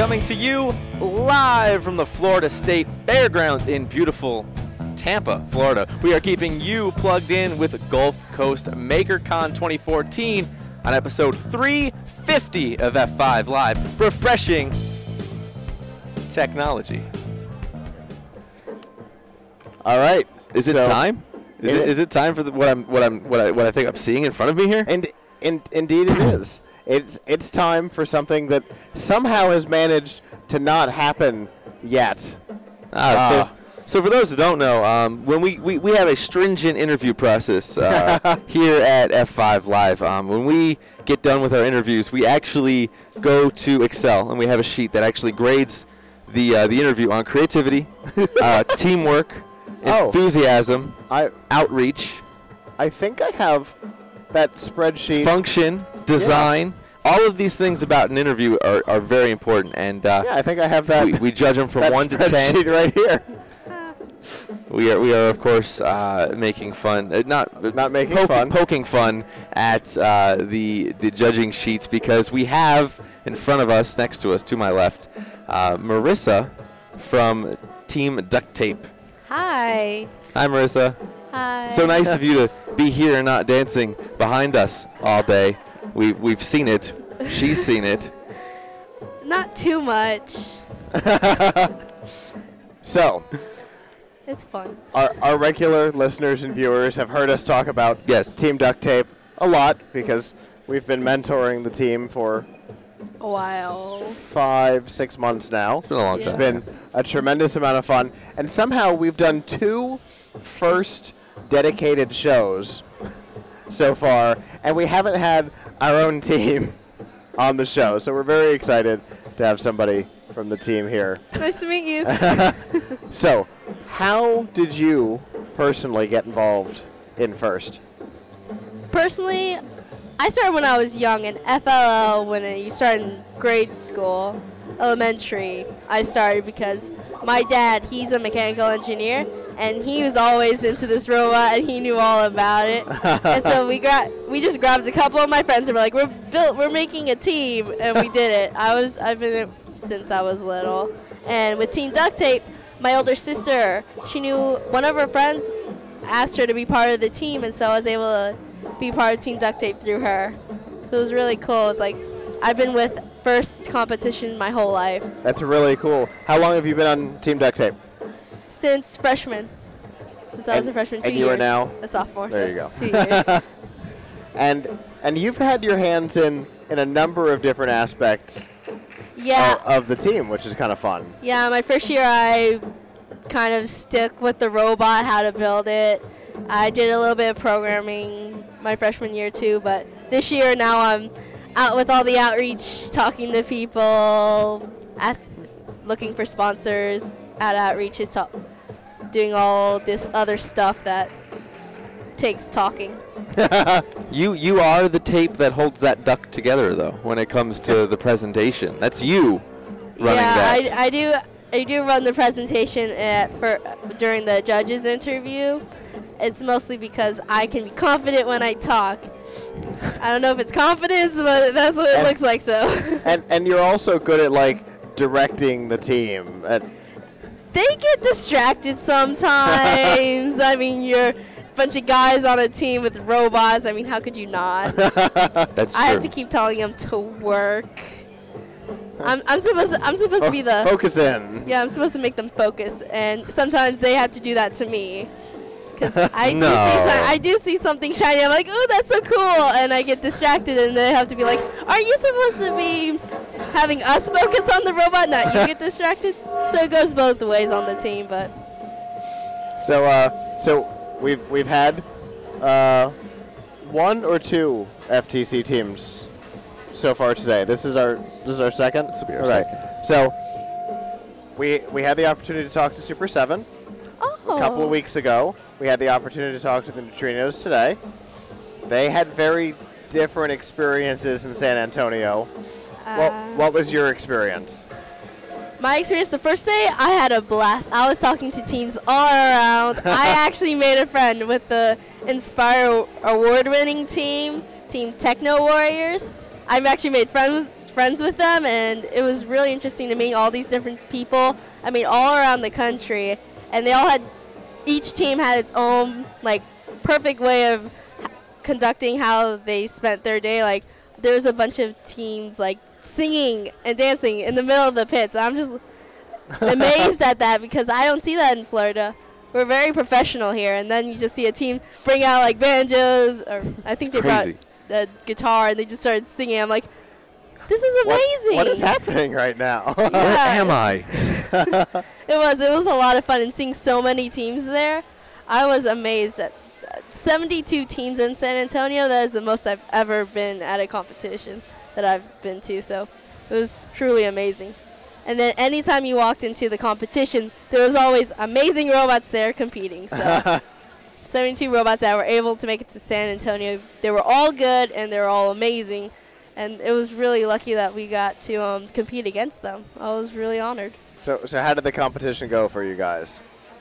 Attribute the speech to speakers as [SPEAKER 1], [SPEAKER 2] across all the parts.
[SPEAKER 1] coming to you live from the Florida State Fairgrounds in beautiful Tampa, Florida. We are keeping you plugged in with Gulf Coast MakerCon 2014 on episode 350 of F5 Live, refreshing technology. All right, is it time? Is it time for what I think I'm seeing in front of me here?
[SPEAKER 2] And indeed it is. It's time for something that somehow has managed to not happen yet.
[SPEAKER 1] So for those who don't know, when we have a stringent interview process here at F5 Live. When we get done with our interviews, we actually go to Excel, and we have a sheet that actually grades the interview on creativity, teamwork, enthusiasm, outreach.
[SPEAKER 2] I think I have that spreadsheet.
[SPEAKER 1] Function, design. All of these things about an interview are very important. And
[SPEAKER 2] I think I have that.
[SPEAKER 1] We judge them from 1 to 10.
[SPEAKER 2] Right here.
[SPEAKER 1] We are of course making fun, poking fun at the judging sheets, because we have in front of us, next to us, to my left, Marissa from Team Duct Tape.
[SPEAKER 3] Hi.
[SPEAKER 1] Hi, Marissa.
[SPEAKER 3] Hi.
[SPEAKER 1] So nice of you to be here and not dancing behind us all day. We've seen it. She's seen it.
[SPEAKER 3] Not too much.
[SPEAKER 2] So,
[SPEAKER 3] it's fun.
[SPEAKER 2] Our regular listeners and viewers have heard us talk about Team Duct Tape a lot, because we've been mentoring the team for
[SPEAKER 3] a while.
[SPEAKER 2] 5-6 months now.
[SPEAKER 1] It's been a long time.
[SPEAKER 2] It's been a tremendous amount of fun. And somehow we've done 2 first dedicated shows so far, and we haven't had our own team on the show. So we're very excited to have somebody from the team here.
[SPEAKER 3] Nice to meet you.
[SPEAKER 2] So, how did you personally get involved in First?
[SPEAKER 3] Personally, I started when I was young in FLL, when you start in grade school, elementary. I started because my dad, he's a mechanical engineer, and he was always into this robot, and he knew all about it. And so we just grabbed a couple of my friends and we're like, we're making a team, and we did it. I've been in it since I was little. And with Team Duct Tape, my older sister, she knew one of her friends asked her to be part of the team, and so I was able to be part of Team Duct Tape through her. So it was really cool. It's like I've been with First competition my whole life.
[SPEAKER 2] That's really cool. How long have you been on Team Duct Tape?
[SPEAKER 3] Since freshman. Since I was a freshman, 2 years.
[SPEAKER 2] And you are now
[SPEAKER 3] a sophomore.
[SPEAKER 2] There you go.
[SPEAKER 3] 2 years.
[SPEAKER 2] And you've had your hands in a number of different aspects of the team, which is kind of fun.
[SPEAKER 3] Yeah, my first year I kind of stuck with the robot, how to build it. I did a little bit of programming my freshman year too, but this year now I'm out with all the outreach, talking to people, looking for sponsors at outreaches, doing all this other stuff that takes talking.
[SPEAKER 1] You are the tape that holds that duck together, though, when it comes to the presentation. That's you running that.
[SPEAKER 3] Yeah, I do run the presentation during the judges' interview. It's mostly because I can be confident when I talk. I don't know if it's confidence, but that's what it looks like. So.
[SPEAKER 2] And you're also good at directing the team.
[SPEAKER 3] They get distracted sometimes. I mean, you're a bunch of guys on a team with robots. I mean, how could you not?
[SPEAKER 1] That's true.
[SPEAKER 3] I have to keep telling them to work. I'm supposed to be the
[SPEAKER 2] focus in.
[SPEAKER 3] Yeah, I'm supposed to make them focus, and sometimes they have to do that to me. Because I do see something shiny. I'm like, ooh, that's so cool. And I get distracted, and they have to be like, aren't you supposed to be having us focus on the robot, not you get distracted? So it goes both ways on the team. But
[SPEAKER 2] So we've had 1 or 2 FTC teams so far today. This is our second?
[SPEAKER 1] This will be our second.
[SPEAKER 2] So we had the opportunity to talk to Super 7 a couple of weeks ago. We had the opportunity to talk to the Neutrinos today. They had very different experiences in San Antonio. What was your experience?
[SPEAKER 3] My experience the first day, I had a blast. I was talking to teams all around. I actually made a friend with the Inspire award-winning team, Team Techno Warriors. I've actually made friends with them, and it was really interesting to meet all these different people. I mean, all around the country, and each team had its own like perfect way of conducting how they spent their day. Like there was a bunch of teams like singing and dancing in the middle of the pits. I'm just amazed at that because I don't see that in Florida. We're very professional here, and then you just see a team bring out like banjos, or I think they brought the guitar, and they just started singing. I'm like, this is amazing.
[SPEAKER 2] What is happening right now?
[SPEAKER 1] Where am I?
[SPEAKER 3] It was a lot of fun, and seeing so many teams there, I was amazed at 72 teams in San Antonio. That is the most I've ever been at a competition that I've been to, so it was truly amazing. And then anytime you walked into the competition, there was always amazing robots there competing. So 72 robots that were able to make it to San Antonio. They were all good, and they were all amazing. And it was really lucky that we got to compete against them. I was really honored.
[SPEAKER 2] So how did the competition go for you guys?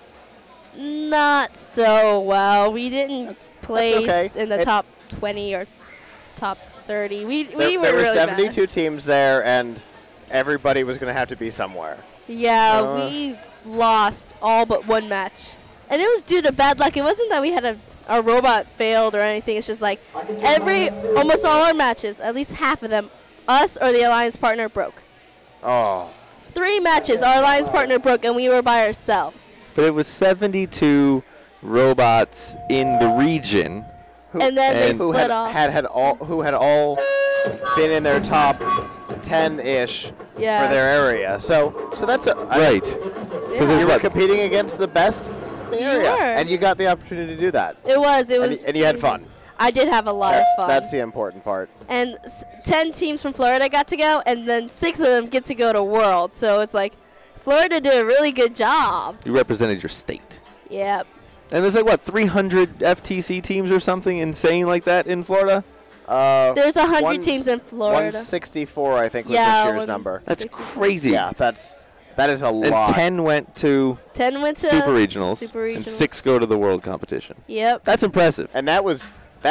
[SPEAKER 3] Not so well. We didn't place
[SPEAKER 2] okay.
[SPEAKER 3] in the top 20 or top 30. We were
[SPEAKER 2] There were
[SPEAKER 3] really
[SPEAKER 2] 72
[SPEAKER 3] bad.
[SPEAKER 2] teams there, and everybody was going to have to be somewhere.
[SPEAKER 3] Yeah, we lost all but one match. And it was due to bad luck. It wasn't that we had our robot failed or anything. It's just like almost all our matches, at least half of them, us or the alliance partner broke.
[SPEAKER 2] Oh.
[SPEAKER 3] 3 matches, our alliance partner broke, and we were by ourselves.
[SPEAKER 1] But it was 72 robots in the region.
[SPEAKER 3] And then they
[SPEAKER 1] and
[SPEAKER 2] Who
[SPEAKER 3] split off.
[SPEAKER 2] had all been in their top 10-ish
[SPEAKER 3] Yeah.
[SPEAKER 2] for their area. So that's
[SPEAKER 1] Right.
[SPEAKER 3] Yeah.
[SPEAKER 1] there's
[SPEAKER 2] you were
[SPEAKER 1] what-
[SPEAKER 2] competing against the best in the area,
[SPEAKER 3] were.
[SPEAKER 2] and you got the opportunity to do that.
[SPEAKER 3] It was.
[SPEAKER 2] And you had fun.
[SPEAKER 3] I did have a lot of fun.
[SPEAKER 2] That's the important part.
[SPEAKER 3] And 10 teams from Florida got to go, and then 6 of them get to go to World. So it's like Florida did a really good job.
[SPEAKER 1] You represented your state.
[SPEAKER 3] Yep.
[SPEAKER 1] And there's like, what, 300 FTC teams or something insane like that in Florida?
[SPEAKER 3] There's 100 teams in Florida.
[SPEAKER 2] 164, I think, was
[SPEAKER 3] Yeah,
[SPEAKER 2] this year's number.
[SPEAKER 1] That's
[SPEAKER 3] 60.
[SPEAKER 1] crazy.
[SPEAKER 2] Yeah, that is a
[SPEAKER 1] And
[SPEAKER 2] lot.
[SPEAKER 1] 10 went to
[SPEAKER 3] 10 went to
[SPEAKER 1] Super Regionals,
[SPEAKER 3] Super
[SPEAKER 1] and
[SPEAKER 3] Regionals.
[SPEAKER 1] 6 go to the World Competition.
[SPEAKER 3] Yep.
[SPEAKER 1] That's impressive.
[SPEAKER 2] And that was,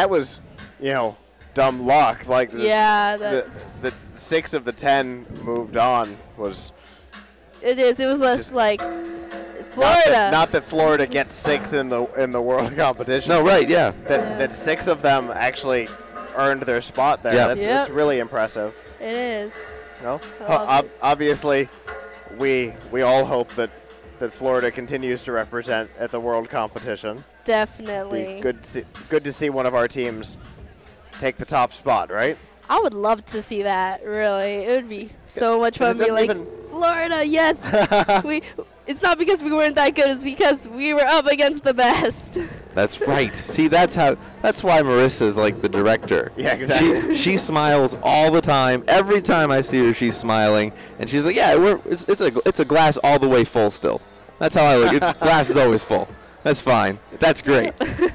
[SPEAKER 2] dumb luck. Like
[SPEAKER 3] Yeah.
[SPEAKER 2] the 6 of the 10 moved on was
[SPEAKER 3] It is. It was less
[SPEAKER 2] Just-
[SPEAKER 3] like Florida.
[SPEAKER 2] Not that Florida gets 6 in the world competition.
[SPEAKER 1] No, right, yeah.
[SPEAKER 2] That 6 of them actually earned their spot there.
[SPEAKER 1] Yeah.
[SPEAKER 2] That's
[SPEAKER 3] Yep.
[SPEAKER 2] really impressive.
[SPEAKER 3] It is.
[SPEAKER 2] No,
[SPEAKER 3] I love it.
[SPEAKER 2] obviously, we all hope that Florida continues to represent at the world competition.
[SPEAKER 3] Definitely.
[SPEAKER 2] Be good to see one of our teams take the top spot, right?
[SPEAKER 3] I would love to see that. Really, it would be so much
[SPEAKER 2] 'Cause
[SPEAKER 3] fun.
[SPEAKER 2] it
[SPEAKER 3] To be
[SPEAKER 2] doesn't
[SPEAKER 3] like
[SPEAKER 2] even-
[SPEAKER 3] Florida, yes. It's not because we weren't that good. It's because we were up against the best.
[SPEAKER 1] That's right. See, that's why Marissa's like the director.
[SPEAKER 2] Yeah, exactly.
[SPEAKER 1] She smiles all the time. Every time I see her, she's smiling, and she's like, "Yeah, it's a glass all the way full still." That's how I look. It's glass is always full. That's fine. That's great.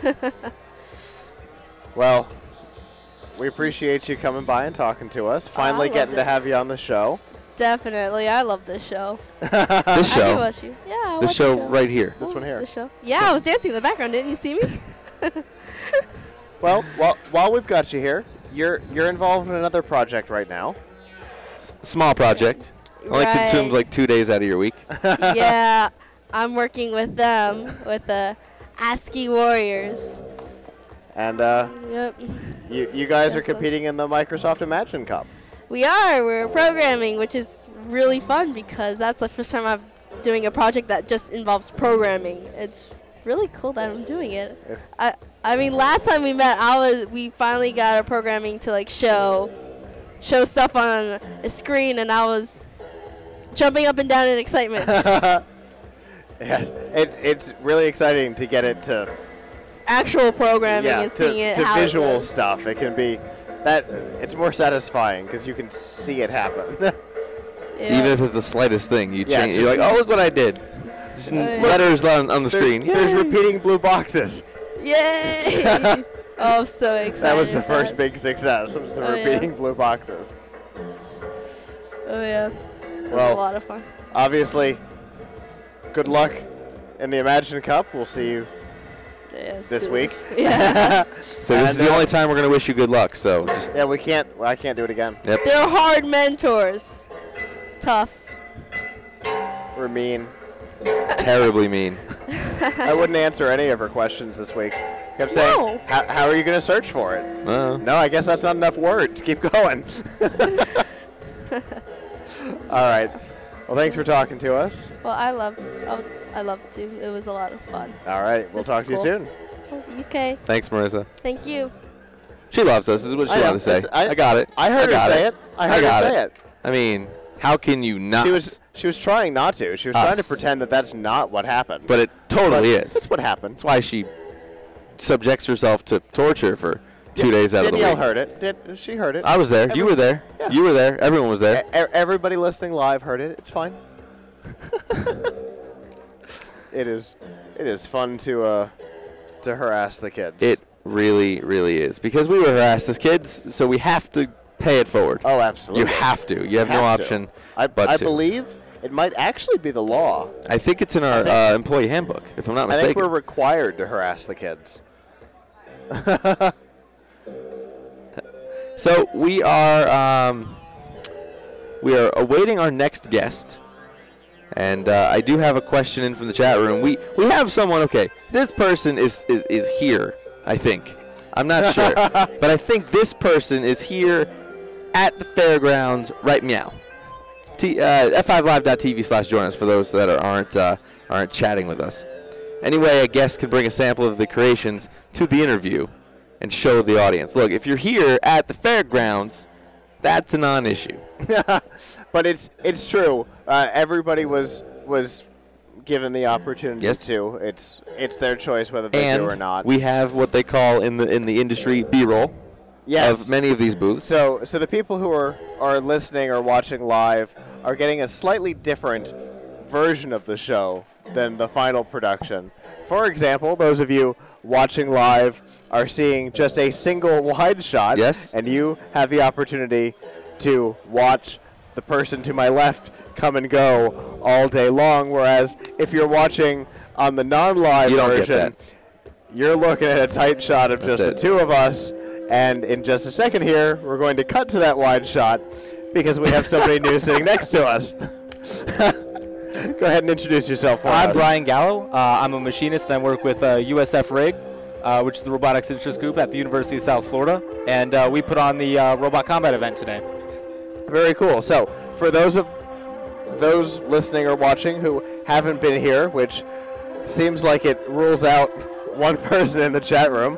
[SPEAKER 2] Well, we appreciate you coming by and talking to us. Finally
[SPEAKER 3] I
[SPEAKER 2] getting
[SPEAKER 3] loved
[SPEAKER 2] to
[SPEAKER 3] it.
[SPEAKER 2] have you on the show.
[SPEAKER 3] Definitely, I love this show.
[SPEAKER 1] This
[SPEAKER 3] I do
[SPEAKER 1] show,
[SPEAKER 3] watch you. Yeah, I
[SPEAKER 1] the
[SPEAKER 3] watch
[SPEAKER 1] show right here.
[SPEAKER 2] This one here.
[SPEAKER 3] The show. Yeah, I was dancing in the background. Didn't you see me?
[SPEAKER 2] Well, while we've got you here, you're involved in another project right now.
[SPEAKER 1] Small project. Only
[SPEAKER 3] Right.
[SPEAKER 1] consumes like 2 days out of your week.
[SPEAKER 3] Yeah, I'm working with them, with the ASCII Warriors.
[SPEAKER 2] And
[SPEAKER 3] Yep.
[SPEAKER 2] you guys are
[SPEAKER 3] That's fun.
[SPEAKER 2] competing in the Microsoft Imagine Cup.
[SPEAKER 3] We are. We're programming, which is really fun because that's the first time I'm doing a project that just involves programming. It's really cool that I'm doing it. I mean, last time we met, we finally got our programming to like show stuff on a screen, and I was jumping up and down in excitement.
[SPEAKER 2] Yes, it's really exciting to get it to
[SPEAKER 3] Actual programming and seeing it
[SPEAKER 2] to
[SPEAKER 3] how it
[SPEAKER 2] visual
[SPEAKER 3] goes.
[SPEAKER 2] stuff. It can be it's more satisfying because you can see it happen.
[SPEAKER 3] Yeah.
[SPEAKER 1] Even if it's the slightest thing, you
[SPEAKER 2] Yeah,
[SPEAKER 1] change.
[SPEAKER 2] just-
[SPEAKER 1] You're like, "Oh, look what I did!" Just
[SPEAKER 3] yeah.
[SPEAKER 1] letters on the screen.
[SPEAKER 2] There's
[SPEAKER 1] Yay.
[SPEAKER 2] repeating blue boxes.
[SPEAKER 3] Yay! Oh, I'm so excited.
[SPEAKER 2] That was the
[SPEAKER 3] for
[SPEAKER 2] first
[SPEAKER 3] that.
[SPEAKER 2] big success. Was the
[SPEAKER 3] Oh, yeah.
[SPEAKER 2] repeating blue boxes.
[SPEAKER 3] Oh, yeah. It was
[SPEAKER 2] Well,
[SPEAKER 3] a lot of fun.
[SPEAKER 2] Obviously, good luck in the Imagine Cup. We'll see you
[SPEAKER 3] Yeah,
[SPEAKER 2] this week.
[SPEAKER 3] Yeah.
[SPEAKER 1] So this is the only time we're going to wish you good luck. So just
[SPEAKER 2] Yeah, we can't. I can't do it again.
[SPEAKER 1] yep.
[SPEAKER 3] They're hard mentors. Tough.
[SPEAKER 2] We're mean.
[SPEAKER 1] Terribly mean.
[SPEAKER 2] I wouldn't answer any of her questions this week. Kept saying,
[SPEAKER 3] No.
[SPEAKER 2] how are you going to search for it?
[SPEAKER 1] Uh,
[SPEAKER 2] No, I guess that's not enough words. Keep going. All right. Well, thanks for talking to us.
[SPEAKER 3] Well, I loved to. It was a lot of fun.
[SPEAKER 2] All right. We'll
[SPEAKER 3] This
[SPEAKER 2] talk
[SPEAKER 3] was
[SPEAKER 2] to you
[SPEAKER 3] cool.
[SPEAKER 2] soon.
[SPEAKER 3] Okay.
[SPEAKER 1] Thanks, Marissa.
[SPEAKER 3] Thank you.
[SPEAKER 1] She loves us. This is what she
[SPEAKER 2] I know.
[SPEAKER 1] wanted to say.
[SPEAKER 2] It's- I-
[SPEAKER 1] I got it.
[SPEAKER 2] I heard her
[SPEAKER 1] got
[SPEAKER 2] say it. I heard
[SPEAKER 1] got
[SPEAKER 2] her say it.
[SPEAKER 1] I mean, how can you not?
[SPEAKER 2] She was trying not to. She was trying to
[SPEAKER 1] Us.
[SPEAKER 2] pretend that that's not what happened.
[SPEAKER 1] But it totally
[SPEAKER 2] But
[SPEAKER 1] is.
[SPEAKER 2] That's what happened.
[SPEAKER 1] That's why she subjects herself to torture for 2 days out of the
[SPEAKER 2] Danielle
[SPEAKER 1] week.
[SPEAKER 2] heard it. She heard it.
[SPEAKER 1] I was there. You were there.
[SPEAKER 2] Yeah.
[SPEAKER 1] You were there. Everyone was there.
[SPEAKER 2] Everybody listening live heard it. It's fine. It is fun to harass the kids.
[SPEAKER 1] It really, really is. Because we were harassed as kids, so we have to pay it forward.
[SPEAKER 2] Oh, absolutely.
[SPEAKER 1] You have to. You have no
[SPEAKER 2] Have to.
[SPEAKER 1] option
[SPEAKER 2] I
[SPEAKER 1] but to.
[SPEAKER 2] believe it might actually be the law.
[SPEAKER 1] I think it's in our employee handbook, if I'm not
[SPEAKER 2] I think
[SPEAKER 1] mistaken.
[SPEAKER 2] we're required to harass the kids.
[SPEAKER 1] So we are awaiting our next guest, and I do have a question in from the chat room. We have someone. Okay, this person is here. I think. I'm not sure, but I think this person is here at the fairgrounds right meow. F5live.tv/join us for those that aren't chatting with us. Anyway, a guest could bring a sample of the creations to the interview and show the audience. Look, if you're here at the fairgrounds, that's a non-issue.
[SPEAKER 2] But it's true. Everybody was given the opportunity
[SPEAKER 1] Yes.
[SPEAKER 2] to. It's their choice whether they
[SPEAKER 1] And
[SPEAKER 2] do or not.
[SPEAKER 1] we have what they call in the industry B-roll
[SPEAKER 2] yes.
[SPEAKER 1] of many of these booths.
[SPEAKER 2] So the people who are listening or watching live are getting a slightly different version of the show than the final production. For example, those of you watching live are seeing just a single wide shot.
[SPEAKER 1] Yes.
[SPEAKER 2] And you have the opportunity to watch the person to my left come and go all day long, whereas if you're watching on the non-live
[SPEAKER 1] You don't get
[SPEAKER 2] version, you're looking at a tight shot of
[SPEAKER 1] That's
[SPEAKER 2] just
[SPEAKER 1] it.
[SPEAKER 2] the two of us. And in just a second here, we're going to cut to that wide shot because we have somebody new sitting next to us. Go ahead and introduce yourself for
[SPEAKER 4] I'm
[SPEAKER 2] us.
[SPEAKER 4] Brian Gallo. I'm a machinist and I work with USF RIG, which is the Robotics Interest Group at the University of South Florida. And we put on the Robot Combat event today.
[SPEAKER 2] Very cool. So for those listening or watching who haven't been here, which seems like it rules out one person in the chat room,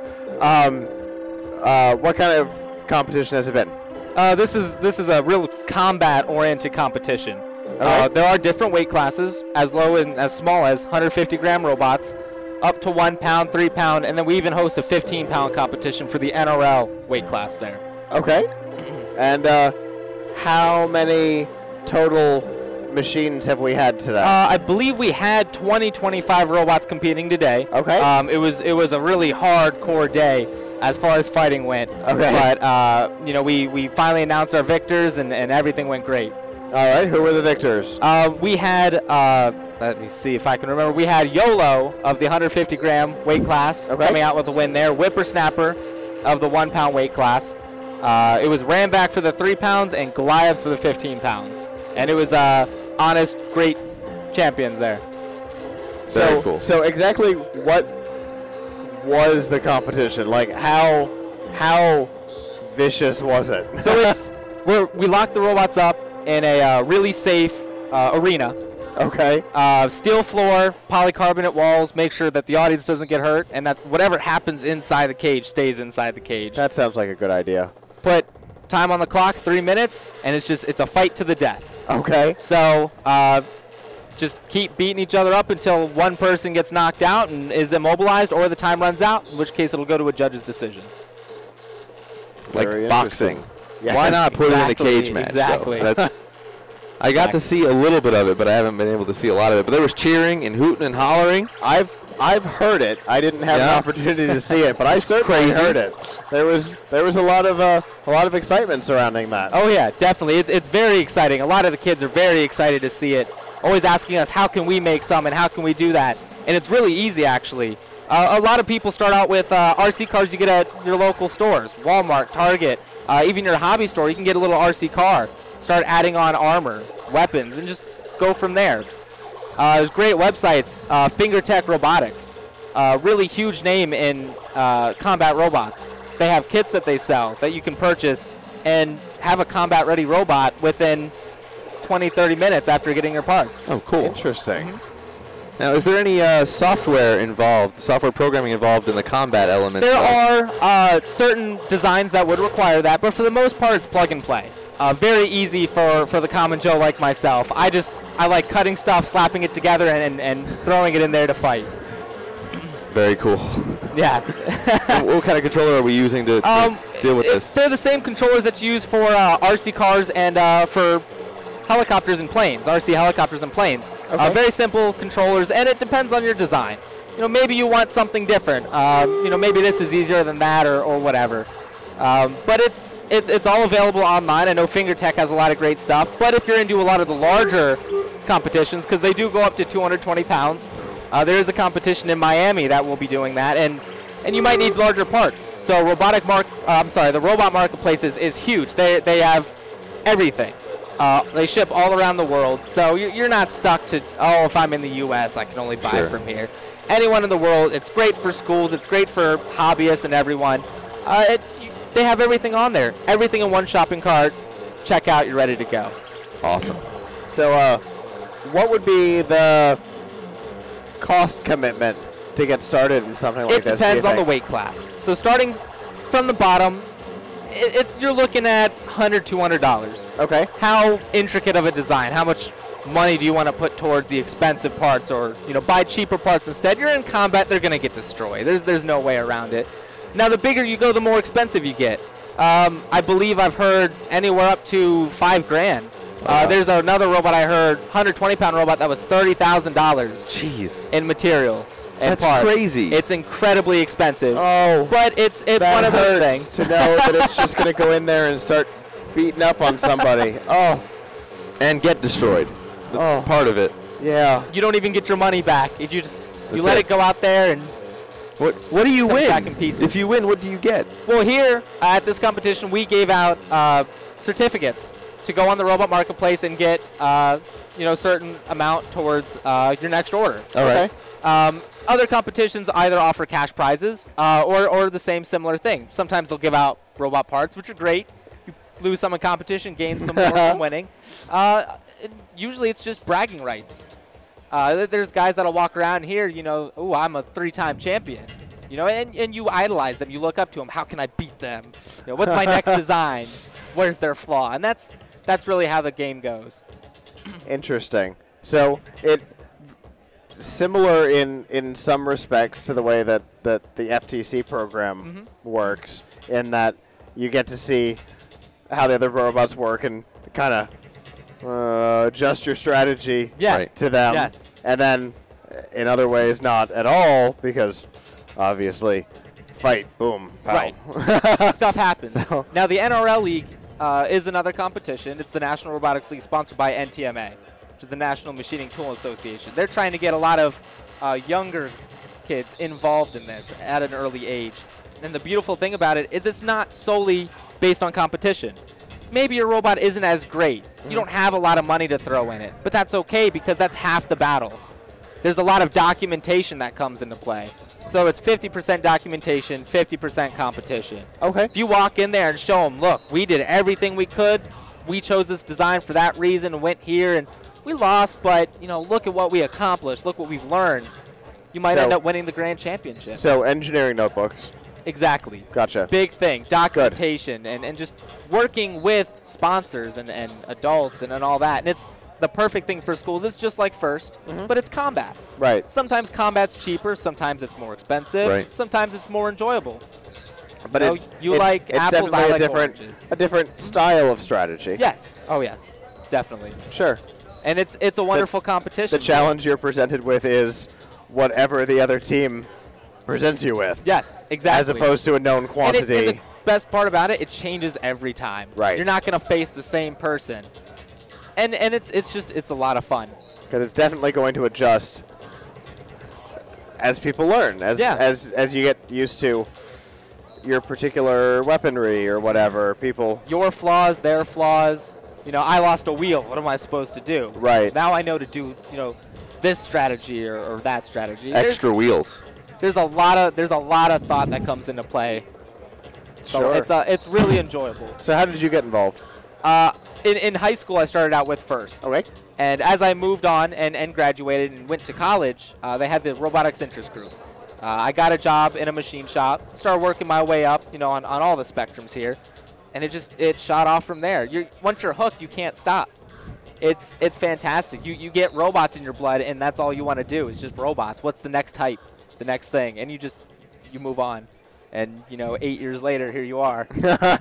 [SPEAKER 2] what kind of competition has it been?
[SPEAKER 4] This is a real combat-oriented competition.
[SPEAKER 2] Okay.
[SPEAKER 4] There are different weight classes, as low and as small as 150-gram robots, up to 1 pound, 3 pound, and then we even host a 15-pound competition for the NRL weight class there.
[SPEAKER 2] Okay. And how many total machines have we had today?
[SPEAKER 4] I believe we had 25 robots competing today.
[SPEAKER 2] Okay.
[SPEAKER 4] It was a really hardcore day as far as fighting went.
[SPEAKER 2] Okay.
[SPEAKER 4] But we finally announced our victors and everything went great.
[SPEAKER 2] All right. Who were the victors?
[SPEAKER 4] We had let me see if I can remember. We had YOLO of the 150-gram weight class coming out with a win there. Whippersnapper of the 1 pound weight class. It was Ramback for the 3 pounds and Goliath for the 15 pounds. And it was honest, great champions there.
[SPEAKER 1] Very cool.
[SPEAKER 2] So exactly what was the competition? Like how vicious was it?
[SPEAKER 4] So we locked the robots up in a really safe arena.
[SPEAKER 2] Okay.
[SPEAKER 4] Steel floor, polycarbonate walls, make sure that the audience doesn't get hurt and that whatever happens inside the cage stays inside the cage.
[SPEAKER 2] That sounds like a good idea.
[SPEAKER 4] Put time on the clock, 3 minutes, and it's a fight to the death.
[SPEAKER 2] Okay.
[SPEAKER 4] So just keep beating each other up until one person gets knocked out and is immobilized or the time runs out, in which case it'll go to a judge's decision.
[SPEAKER 1] Like
[SPEAKER 2] Very
[SPEAKER 1] boxing.
[SPEAKER 2] interesting. Yeah.
[SPEAKER 1] Why not put it in a
[SPEAKER 4] Exactly,
[SPEAKER 1] cage match? though?
[SPEAKER 4] exactly.
[SPEAKER 1] That's. I got to see a little bit of it, but I haven't been able to see a lot of it. But there was cheering and hooting and hollering.
[SPEAKER 2] I've heard it. I didn't have an
[SPEAKER 1] Yeah.
[SPEAKER 2] opportunity to see it, but I certainly
[SPEAKER 1] crazy.
[SPEAKER 2] heard it. There was a lot of excitement surrounding that.
[SPEAKER 4] Oh yeah, definitely. It's very exciting. A lot of the kids are very excited to see it. Always asking us, how can we make some and how can we do that? And it's really easy actually. A lot of people start out with RC cars you get at your local stores, Walmart, Target, even your hobby store. You can get a little RC car, start adding on armor, weapons, and just go from there. There's great websites, FingerTech Robotics, really huge name in combat robots. They have kits that they sell that you can purchase and have a combat-ready robot within 20, 30 minutes after getting your parts.
[SPEAKER 1] Oh, cool.
[SPEAKER 2] Interesting.
[SPEAKER 1] Now, is there any software programming involved in the combat element?
[SPEAKER 4] There are certain designs that would require that, but for the most part, it's plug and play. Very easy for the common Joe like myself. I like cutting stuff, slapping it together, and throwing it in there to fight.
[SPEAKER 1] Very cool.
[SPEAKER 4] Yeah.
[SPEAKER 1] What kind of controller are we using to deal with this?
[SPEAKER 4] They're the same controllers that you use for RC cars and for helicopters and planes, RC helicopters and planes.
[SPEAKER 2] Okay.
[SPEAKER 4] Very simple controllers, and it depends on your design. Maybe you want something different. Maybe this is easier than that or whatever. But it's all available online. I know FingerTech has a lot of great stuff. But if you're into a lot of the larger competitions, because they do go up to 220 pounds, there is a competition in Miami that will be doing that, and you might need larger parts. So the robot marketplace is huge. They have everything. They ship all around the world, so you're not stuck to, if I'm in the U.S., I can only buy from here. Anyone in the world, it's great for schools, it's great for hobbyists and everyone. They have everything on there. Everything in one shopping cart. Check out, you're ready to go.
[SPEAKER 1] Awesome.
[SPEAKER 2] So what would be the cost commitment to get started in something like this?
[SPEAKER 4] It depends on the weight class. So starting from the bottom, you're looking at $100, $200.
[SPEAKER 2] Okay.
[SPEAKER 4] How intricate of a design? How much money do you want to put towards the expensive parts, or buy cheaper parts instead? You're in combat, they're going to get destroyed. There's no way around it. Now, the bigger you go, the more expensive you get. I believe I've heard anywhere up to $5,000. There's another robot I heard, 120-pound robot that was $30,000.
[SPEAKER 1] Jeez.
[SPEAKER 4] In material. And
[SPEAKER 1] That's
[SPEAKER 4] parts.
[SPEAKER 1] crazy.
[SPEAKER 4] It's incredibly expensive.
[SPEAKER 2] Oh,
[SPEAKER 4] but it's one of those things.
[SPEAKER 2] To know that it's just going to go in there and start beating up on somebody. Oh,
[SPEAKER 1] and get destroyed. That's part of it.
[SPEAKER 2] Yeah.
[SPEAKER 4] You don't even get your money back. You let it go out there and
[SPEAKER 1] what do you win?
[SPEAKER 4] Back in pieces.
[SPEAKER 1] If you win, what do you get?
[SPEAKER 4] Well, here at this competition, we gave out certificates to go on the robot marketplace and get certain amount towards your next order.
[SPEAKER 1] All right.
[SPEAKER 4] Other competitions either offer cash prizes or the same similar thing. Sometimes they'll give out robot parts, which are great. You lose some in competition, gain some more from winning. Usually it's just bragging rights. There's guys that'll walk around here, I'm a 3-time champion. And you idolize them. You look up to them. How can I beat them? What's my next design? Where's their flaw? And that's really how the game goes.
[SPEAKER 2] Interesting. So similar in some respects to the way that the FTC program works, in that you get to see how the other robots work and kind of adjust your strategy to them.
[SPEAKER 4] Yes.
[SPEAKER 2] And then in other ways not at all, because obviously fight, boom, pow.
[SPEAKER 4] Right. Stuff happens.
[SPEAKER 2] So.
[SPEAKER 4] Now, the NRL League is another competition. It's the National Robotics League sponsored by NTMA, which is the National Machining Tool Association. They're trying to get a lot of younger kids involved in this at an early age. And the beautiful thing about it is it's not solely based on competition. Maybe your robot isn't as great. You don't have a lot of money to throw in it, but that's okay because that's half the battle. There's a lot of documentation that comes into play. So it's 50% documentation, 50% competition.
[SPEAKER 2] Okay.
[SPEAKER 4] If you walk in there and show them, look, we did everything we could. We chose this design for that reason and went here, and we lost, but look at what we accomplished. Look what we've learned. You might end up winning the grand championship.
[SPEAKER 2] So engineering notebooks.
[SPEAKER 4] Exactly.
[SPEAKER 2] Gotcha.
[SPEAKER 4] Big thing. Documentation and just working with sponsors and adults and all that. And it's the perfect thing for schools. It's just like FIRST, but it's combat.
[SPEAKER 2] Right.
[SPEAKER 4] Sometimes combat's cheaper. Sometimes it's more expensive.
[SPEAKER 1] Right.
[SPEAKER 4] Sometimes it's more enjoyable.
[SPEAKER 2] But
[SPEAKER 4] it's apples, I like oranges.
[SPEAKER 2] A different style of strategy.
[SPEAKER 4] Yes. Oh, yes. Definitely.
[SPEAKER 2] Sure.
[SPEAKER 4] And it's a wonderful competition.
[SPEAKER 2] The challenge you're presented with is whatever the other team presents you with.
[SPEAKER 4] Yes, exactly.
[SPEAKER 2] As opposed to a known quantity.
[SPEAKER 4] And the best part about it changes every time.
[SPEAKER 2] Right.
[SPEAKER 4] You're not going to face the same person. And it's a lot of fun.
[SPEAKER 2] Because it's definitely going to adjust as people learn, as you get used to your particular weaponry or whatever, people.
[SPEAKER 4] Your flaws, their flaws. You know, I lost a wheel. What am I supposed to do?
[SPEAKER 2] Right.
[SPEAKER 4] Now I know to do, this strategy or that strategy.
[SPEAKER 1] Extra wheels.
[SPEAKER 4] There's a lot of thought that comes into play. So
[SPEAKER 2] Sure.
[SPEAKER 4] it's really enjoyable.
[SPEAKER 2] So how did you get involved?
[SPEAKER 4] In high school, I started out with FIRST.
[SPEAKER 2] Okay.
[SPEAKER 4] And as I moved on and graduated and went to college, they had the robotics interest group. I got a job in a machine shop, started working my way up, on all the spectrums here, and it shot off from there. Once you're hooked, you can't stop. It's fantastic. You get robots in your blood, and that's all you want to do is just robots. What's the next type, the next thing, and you move on, and 8 years later, here you are.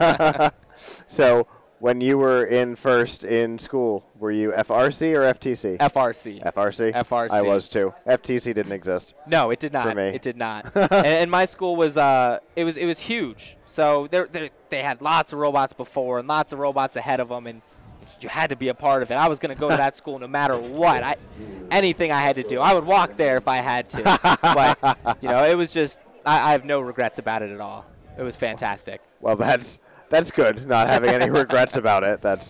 [SPEAKER 2] So when you were in FIRST in school, were you FRC or FTC?
[SPEAKER 4] FRC.
[SPEAKER 2] FRC?
[SPEAKER 4] FRC.
[SPEAKER 2] I was too. FTC didn't exist.
[SPEAKER 4] No, it did not.
[SPEAKER 2] For me.
[SPEAKER 4] It did not. and my school was it was huge. So they had lots of robots before and lots of robots ahead of them, and you had to be a part of it. I was going to go to that school no matter what. Anything I had to do. I would walk there if I had to. But it was just I have no regrets about it at all. It was fantastic.
[SPEAKER 2] Well, that's good. Not having any regrets about it. That's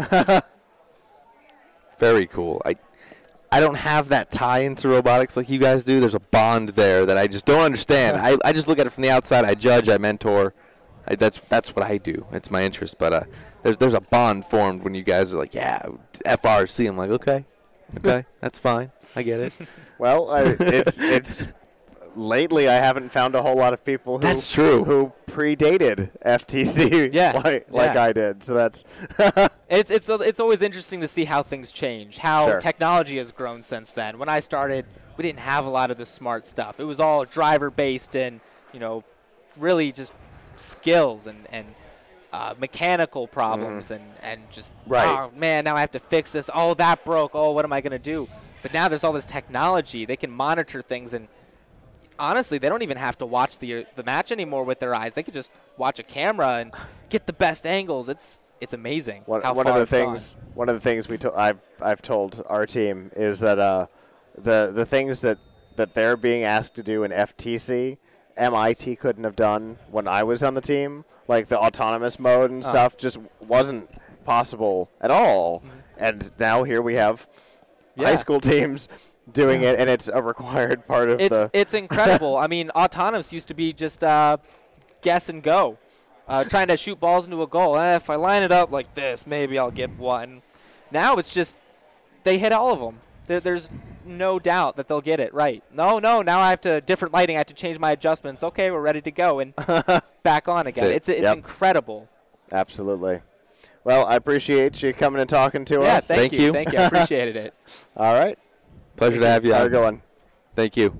[SPEAKER 1] very cool. I don't have that tie into robotics like you guys do. There's a bond there that I just don't understand. I just look at it from the outside. I judge. I mentor. That's what I do. It's my interest. But there's a bond formed when you guys are like, yeah, FRC. I'm like, okay, that's fine. I get it.
[SPEAKER 2] Well, it's lately I haven't found a whole lot of people who predated FTC like I did. So that's
[SPEAKER 4] it's always interesting to see how things change, how
[SPEAKER 2] Sure.
[SPEAKER 4] technology has grown since then. When I started, we didn't have a lot of the smart stuff. It was all driver based and really just skills and mechanical problems and just oh man, now I have to fix this. Oh, that broke. Oh, what am I going to do? But now there's all this technology. They can monitor things, and honestly, they don't even have to watch the match anymore with their eyes. They could just watch a camera and get the best angles. It's amazing. One of the
[SPEAKER 2] things I've told our team is that the things that they're being asked to do in FTC, MIT couldn't have done when I was on the team. Like the autonomous mode and stuff just wasn't possible at all.
[SPEAKER 4] Mm-hmm.
[SPEAKER 2] And now here we have high school teams doing it, and it's a required part of
[SPEAKER 4] It's incredible. I mean, autonomous used to be just guess and go, trying to shoot balls into a goal. If I line it up like this, maybe I'll get one. Now it's just they hit all of them. There's no doubt that they'll get it right. No, now I have to different lighting. I have to change my adjustments. Okay, we're ready to go and back on again. It's incredible.
[SPEAKER 2] Absolutely. Well, I appreciate you coming and talking to us.
[SPEAKER 4] Yeah, thank you. Thank you. I appreciated it.
[SPEAKER 2] All right.
[SPEAKER 1] Pleasure to have you.
[SPEAKER 2] How are you going?
[SPEAKER 1] Thank you.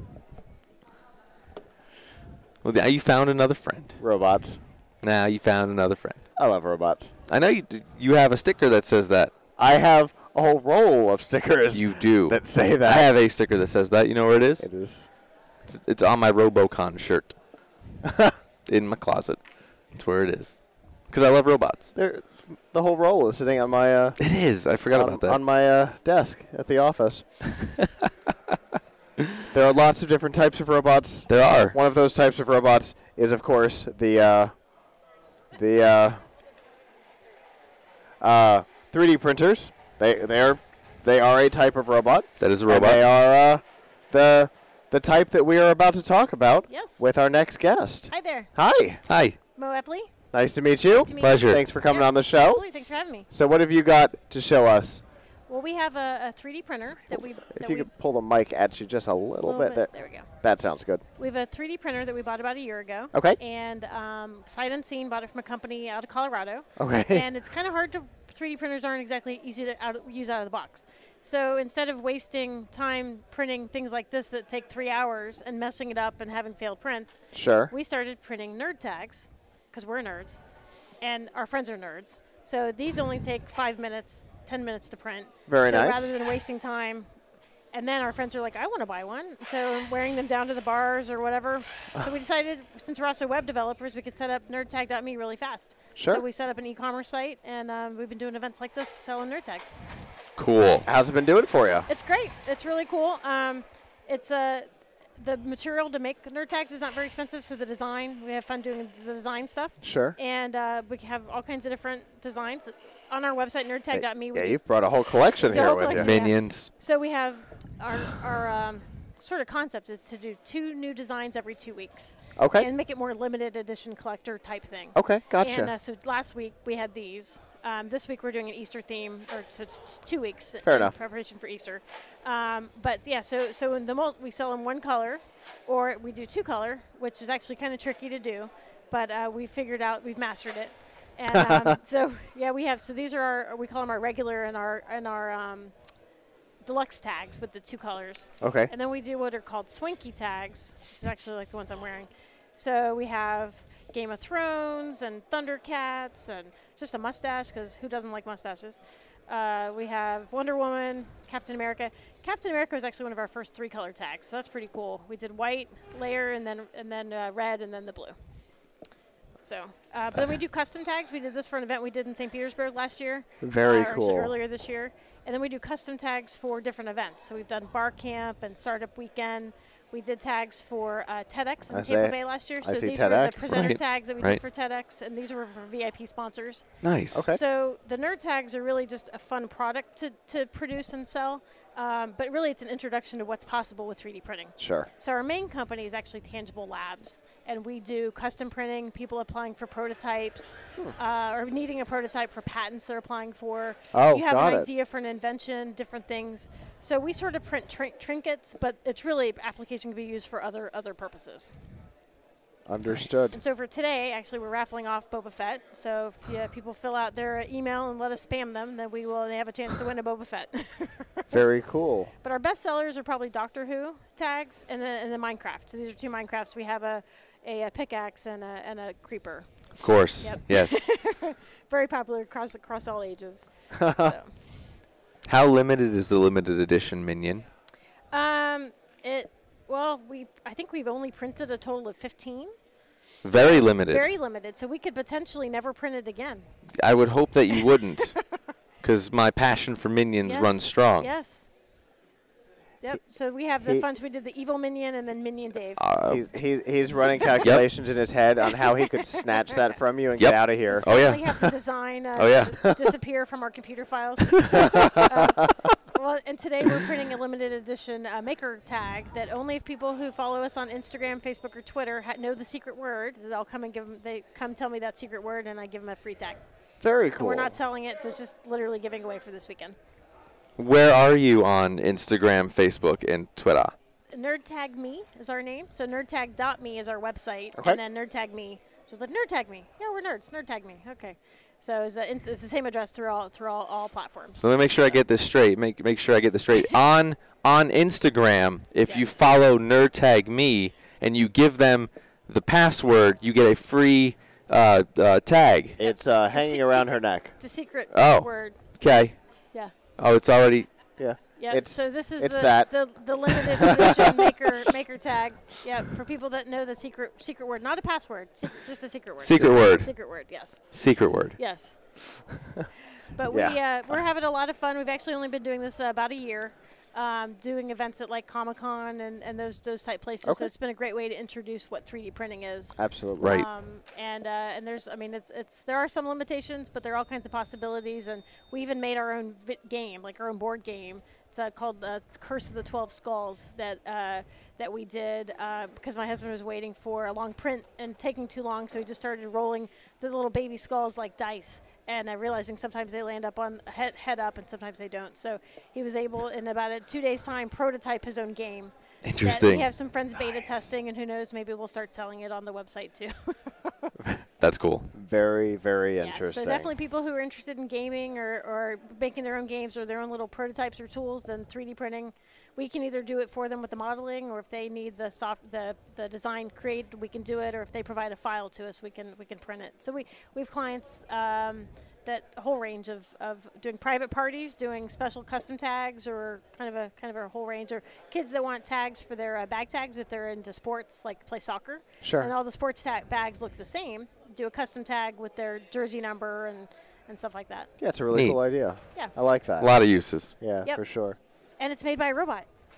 [SPEAKER 1] Well, now you found another friend.
[SPEAKER 2] Robots.
[SPEAKER 1] Now you found another friend.
[SPEAKER 2] I love robots.
[SPEAKER 1] I know you have a sticker that says that.
[SPEAKER 2] I have a whole roll of stickers.
[SPEAKER 1] You do.
[SPEAKER 2] That say that.
[SPEAKER 1] I have a sticker that says that. You know where it is?
[SPEAKER 2] It is.
[SPEAKER 1] It's on my Robocon shirt. In my closet. That's where it is. Because I love robots.
[SPEAKER 2] The whole roll is sitting on my.
[SPEAKER 1] It is. I forgot about that.
[SPEAKER 2] On my desk at the office. There are lots of different types of robots.
[SPEAKER 1] There are.
[SPEAKER 2] One of those types of robots is, of course, the 3D printers. They are a type of robot.
[SPEAKER 1] That is a robot.
[SPEAKER 2] And they are the type that we are about to talk about
[SPEAKER 5] Yes.
[SPEAKER 2] with our next guest.
[SPEAKER 5] Hi there.
[SPEAKER 2] Hi.
[SPEAKER 1] Hi.
[SPEAKER 5] Mo Epley.
[SPEAKER 2] Nice to meet you.
[SPEAKER 5] To meet
[SPEAKER 1] Pleasure.
[SPEAKER 2] Thanks for coming
[SPEAKER 5] Yeah,
[SPEAKER 2] on the show.
[SPEAKER 5] Absolutely. Thanks for having me.
[SPEAKER 2] So what have you got to show us?
[SPEAKER 5] Well, we have a 3D printer that we.
[SPEAKER 2] If you could pull the mic at you just a little bit there.
[SPEAKER 5] There we go.
[SPEAKER 2] That sounds good.
[SPEAKER 5] We have a 3D printer that we bought about a year ago.
[SPEAKER 2] Okay.
[SPEAKER 5] And sight unseen, bought it from a company out of Colorado.
[SPEAKER 2] Okay.
[SPEAKER 5] And it's kind of hard to. 3D printers aren't exactly easy to use out of the box. So instead of wasting time printing things like this that take 3 hours and messing it up and having failed prints,
[SPEAKER 2] Sure.
[SPEAKER 5] we started printing nerd tags because we're nerds and our friends are nerds. So these only take 5 minutes, 10 minutes to print.
[SPEAKER 2] Very
[SPEAKER 5] so
[SPEAKER 2] nice.
[SPEAKER 5] rather than wasting time, and then our friends are like, I want to buy one. So wearing them down to the bars or whatever. So we decided, since we're also web developers, we could set up nerdtag.me really fast.
[SPEAKER 2] Sure.
[SPEAKER 5] So we set up an e-commerce site, and we've been doing events like this selling nerd tags.
[SPEAKER 1] Cool.
[SPEAKER 2] How's it been doing for you?
[SPEAKER 5] It's great. It's really cool. It's the material to make nerd tags is not very expensive, so the design, we have fun doing the design stuff.
[SPEAKER 2] Sure.
[SPEAKER 5] And we have all kinds of different designs. On our website, nerdtag.me.
[SPEAKER 2] Yeah, you've brought a whole collection
[SPEAKER 5] The
[SPEAKER 2] here
[SPEAKER 5] whole
[SPEAKER 2] with
[SPEAKER 5] collection,
[SPEAKER 2] you.
[SPEAKER 5] yeah.
[SPEAKER 1] Minions.
[SPEAKER 5] So we have our sort of concept is to do 2 new designs every 2 weeks.
[SPEAKER 2] Okay.
[SPEAKER 5] And make it more limited edition collector type thing.
[SPEAKER 2] Okay, gotcha.
[SPEAKER 5] And so last week we had these. This week we're doing an Easter theme, or so it's 2 weeks
[SPEAKER 2] Fair
[SPEAKER 5] in
[SPEAKER 2] enough.
[SPEAKER 5] preparation for Easter. But yeah, so in the we sell in 1 color, or we do 2 color, which is actually kind of tricky to do, but we figured out, we've mastered it. And so yeah, we have, so these are we call them our regular and our deluxe tags with the 2 colors.
[SPEAKER 2] Okay.
[SPEAKER 5] And then we do what are called Swinky tags, which is actually like the ones I'm wearing. So we have Game of Thrones and Thundercats and just a mustache, because who doesn't like mustaches? We have Wonder Woman, Captain America. Captain America was actually one of our first 3 color tags, so that's pretty cool. We did white layer and then red and then the blue. So, but then we do custom tags. We did this for an event we did in St. Petersburg last year.
[SPEAKER 2] Very
[SPEAKER 5] or actually
[SPEAKER 2] cool.
[SPEAKER 5] earlier this year. And then we do custom tags for different events. So we've done Bar Camp and Startup Weekend. We did tags for TEDx in Tampa Bay last year. So
[SPEAKER 2] see
[SPEAKER 5] these were
[SPEAKER 2] TEDx.
[SPEAKER 5] the presenter
[SPEAKER 1] Right.
[SPEAKER 5] tags that we
[SPEAKER 1] Right.
[SPEAKER 5] did for TEDx, and these were for VIP sponsors.
[SPEAKER 1] Nice.
[SPEAKER 2] Okay.
[SPEAKER 5] So the nerd tags are really just a fun product to produce and sell, but really it's an introduction to what's possible with 3D printing.
[SPEAKER 2] Sure.
[SPEAKER 5] So our main company is actually Tangible Labs, and we do custom printing, people applying for prototypes, or needing a prototype for patents they're applying for.
[SPEAKER 2] Oh,
[SPEAKER 5] you have
[SPEAKER 2] got
[SPEAKER 5] an
[SPEAKER 2] it.
[SPEAKER 5] idea for an invention, different things. So we sort of print trinkets, but it's really application can be used for other purposes.
[SPEAKER 2] Understood.
[SPEAKER 5] And so for today, actually, we're raffling off Boba Fett. So if people fill out their email and let us spam them, then they have a chance to win a Boba Fett.
[SPEAKER 2] Very cool.
[SPEAKER 5] But our best sellers are probably Doctor Who tags and the Minecraft. So these are 2 Minecrafts. We have a pickaxe and a creeper.
[SPEAKER 1] Of course.
[SPEAKER 5] Yep.
[SPEAKER 1] Yes.
[SPEAKER 5] Very popular across all ages. So,
[SPEAKER 1] How limited is the limited edition Minion?
[SPEAKER 5] I think we've only printed a total of 15.
[SPEAKER 1] Very limited.
[SPEAKER 5] Very limited. So we could potentially never print it again.
[SPEAKER 1] I would hope that you wouldn't, because my passion for Minions
[SPEAKER 5] Yes.
[SPEAKER 1] runs strong.
[SPEAKER 5] Yes. Yep. So we have the funds. We did the Evil Minion and then Minion Dave.
[SPEAKER 2] He's running calculations in his head on how he could snatch that from you and
[SPEAKER 1] Yep.
[SPEAKER 2] get out of here.
[SPEAKER 1] Oh, yeah.
[SPEAKER 5] We have the design
[SPEAKER 1] yeah.
[SPEAKER 5] disappear from our computer files. Well, and today we're printing a limited edition maker tag that only if people who follow us on Instagram, Facebook, or Twitter know the secret word, they'll come and they come tell me that secret word, and I give them a free tag.
[SPEAKER 2] Very
[SPEAKER 5] And
[SPEAKER 2] cool.
[SPEAKER 5] we're not selling it, so it's just literally giving away for this weekend.
[SPEAKER 1] Where are you on Instagram, Facebook, and Twitter?
[SPEAKER 5] NerdTagMe is our name. So nerdtag.me is our website.
[SPEAKER 2] Okay.
[SPEAKER 5] And then NerdTagMe. So it's like, NerdTag me. Yeah, we're nerds. NerdTag me. Okay. So it's the same address through all platforms.
[SPEAKER 1] So let me make sure I get this straight. Make sure I get this straight. on Instagram, if you follow NerdTagMe and you give them the password, you get a free tag.
[SPEAKER 2] It's
[SPEAKER 5] It's a
[SPEAKER 2] hanging around her neck.
[SPEAKER 5] It's a secret
[SPEAKER 1] Oh.
[SPEAKER 5] word.
[SPEAKER 1] Okay.
[SPEAKER 5] Yeah.
[SPEAKER 1] Oh, it's already.
[SPEAKER 2] Yeah.
[SPEAKER 5] Yeah. So this is
[SPEAKER 2] it's
[SPEAKER 5] the,
[SPEAKER 2] that.
[SPEAKER 5] the limited edition maker tag. Yeah, for people that know the secret word, not a password, just a secret word.
[SPEAKER 1] Secret word.
[SPEAKER 5] Secret word. Yes.
[SPEAKER 1] Secret word.
[SPEAKER 5] Yes. But
[SPEAKER 2] Yeah.
[SPEAKER 5] we're having a lot of fun. We've actually only been doing this about a year, doing events at like Comic-Con and those type places.
[SPEAKER 2] Okay.
[SPEAKER 5] So it's been a great way to introduce what 3D printing is.
[SPEAKER 2] Absolutely.
[SPEAKER 1] Right.
[SPEAKER 5] And there's, I mean, there are some limitations, but there are all kinds of possibilities. And we even made our own game, like our own board game. It's called Curse of the 12 Skulls that we did because my husband was waiting for a long print and taking too long, so he just started rolling the little baby skulls like dice, and realizing sometimes they land up on head up and sometimes they don't. So he was able, in about 2 days' time, prototype his own game.
[SPEAKER 1] Interesting.
[SPEAKER 5] We have some friends beta testing, and who knows, maybe we'll start selling it on the website too.
[SPEAKER 1] That's cool.
[SPEAKER 2] Very, very
[SPEAKER 5] Yeah,
[SPEAKER 2] interesting.
[SPEAKER 5] so definitely people who are interested in gaming or making their own games or their own little prototypes or tools, then 3D printing, we can either do it for them with the modeling, or if they need the design created, we can do it, or if they provide a file to us, we can print it. So we have clients that a whole range of doing private parties, doing special custom tags, or kind of a whole range, or kids that want tags for their bag tags if they're into sports, like play soccer.
[SPEAKER 2] Sure.
[SPEAKER 5] And all the sports bags look the same. Do a custom tag with their jersey number and stuff like that.
[SPEAKER 2] Yeah, it's a really
[SPEAKER 1] Neat.
[SPEAKER 2] cool idea.
[SPEAKER 5] Yeah.
[SPEAKER 2] I like that.
[SPEAKER 1] A lot of uses.
[SPEAKER 2] Yeah,
[SPEAKER 5] Yep.
[SPEAKER 2] for sure.
[SPEAKER 5] And it's made by a robot.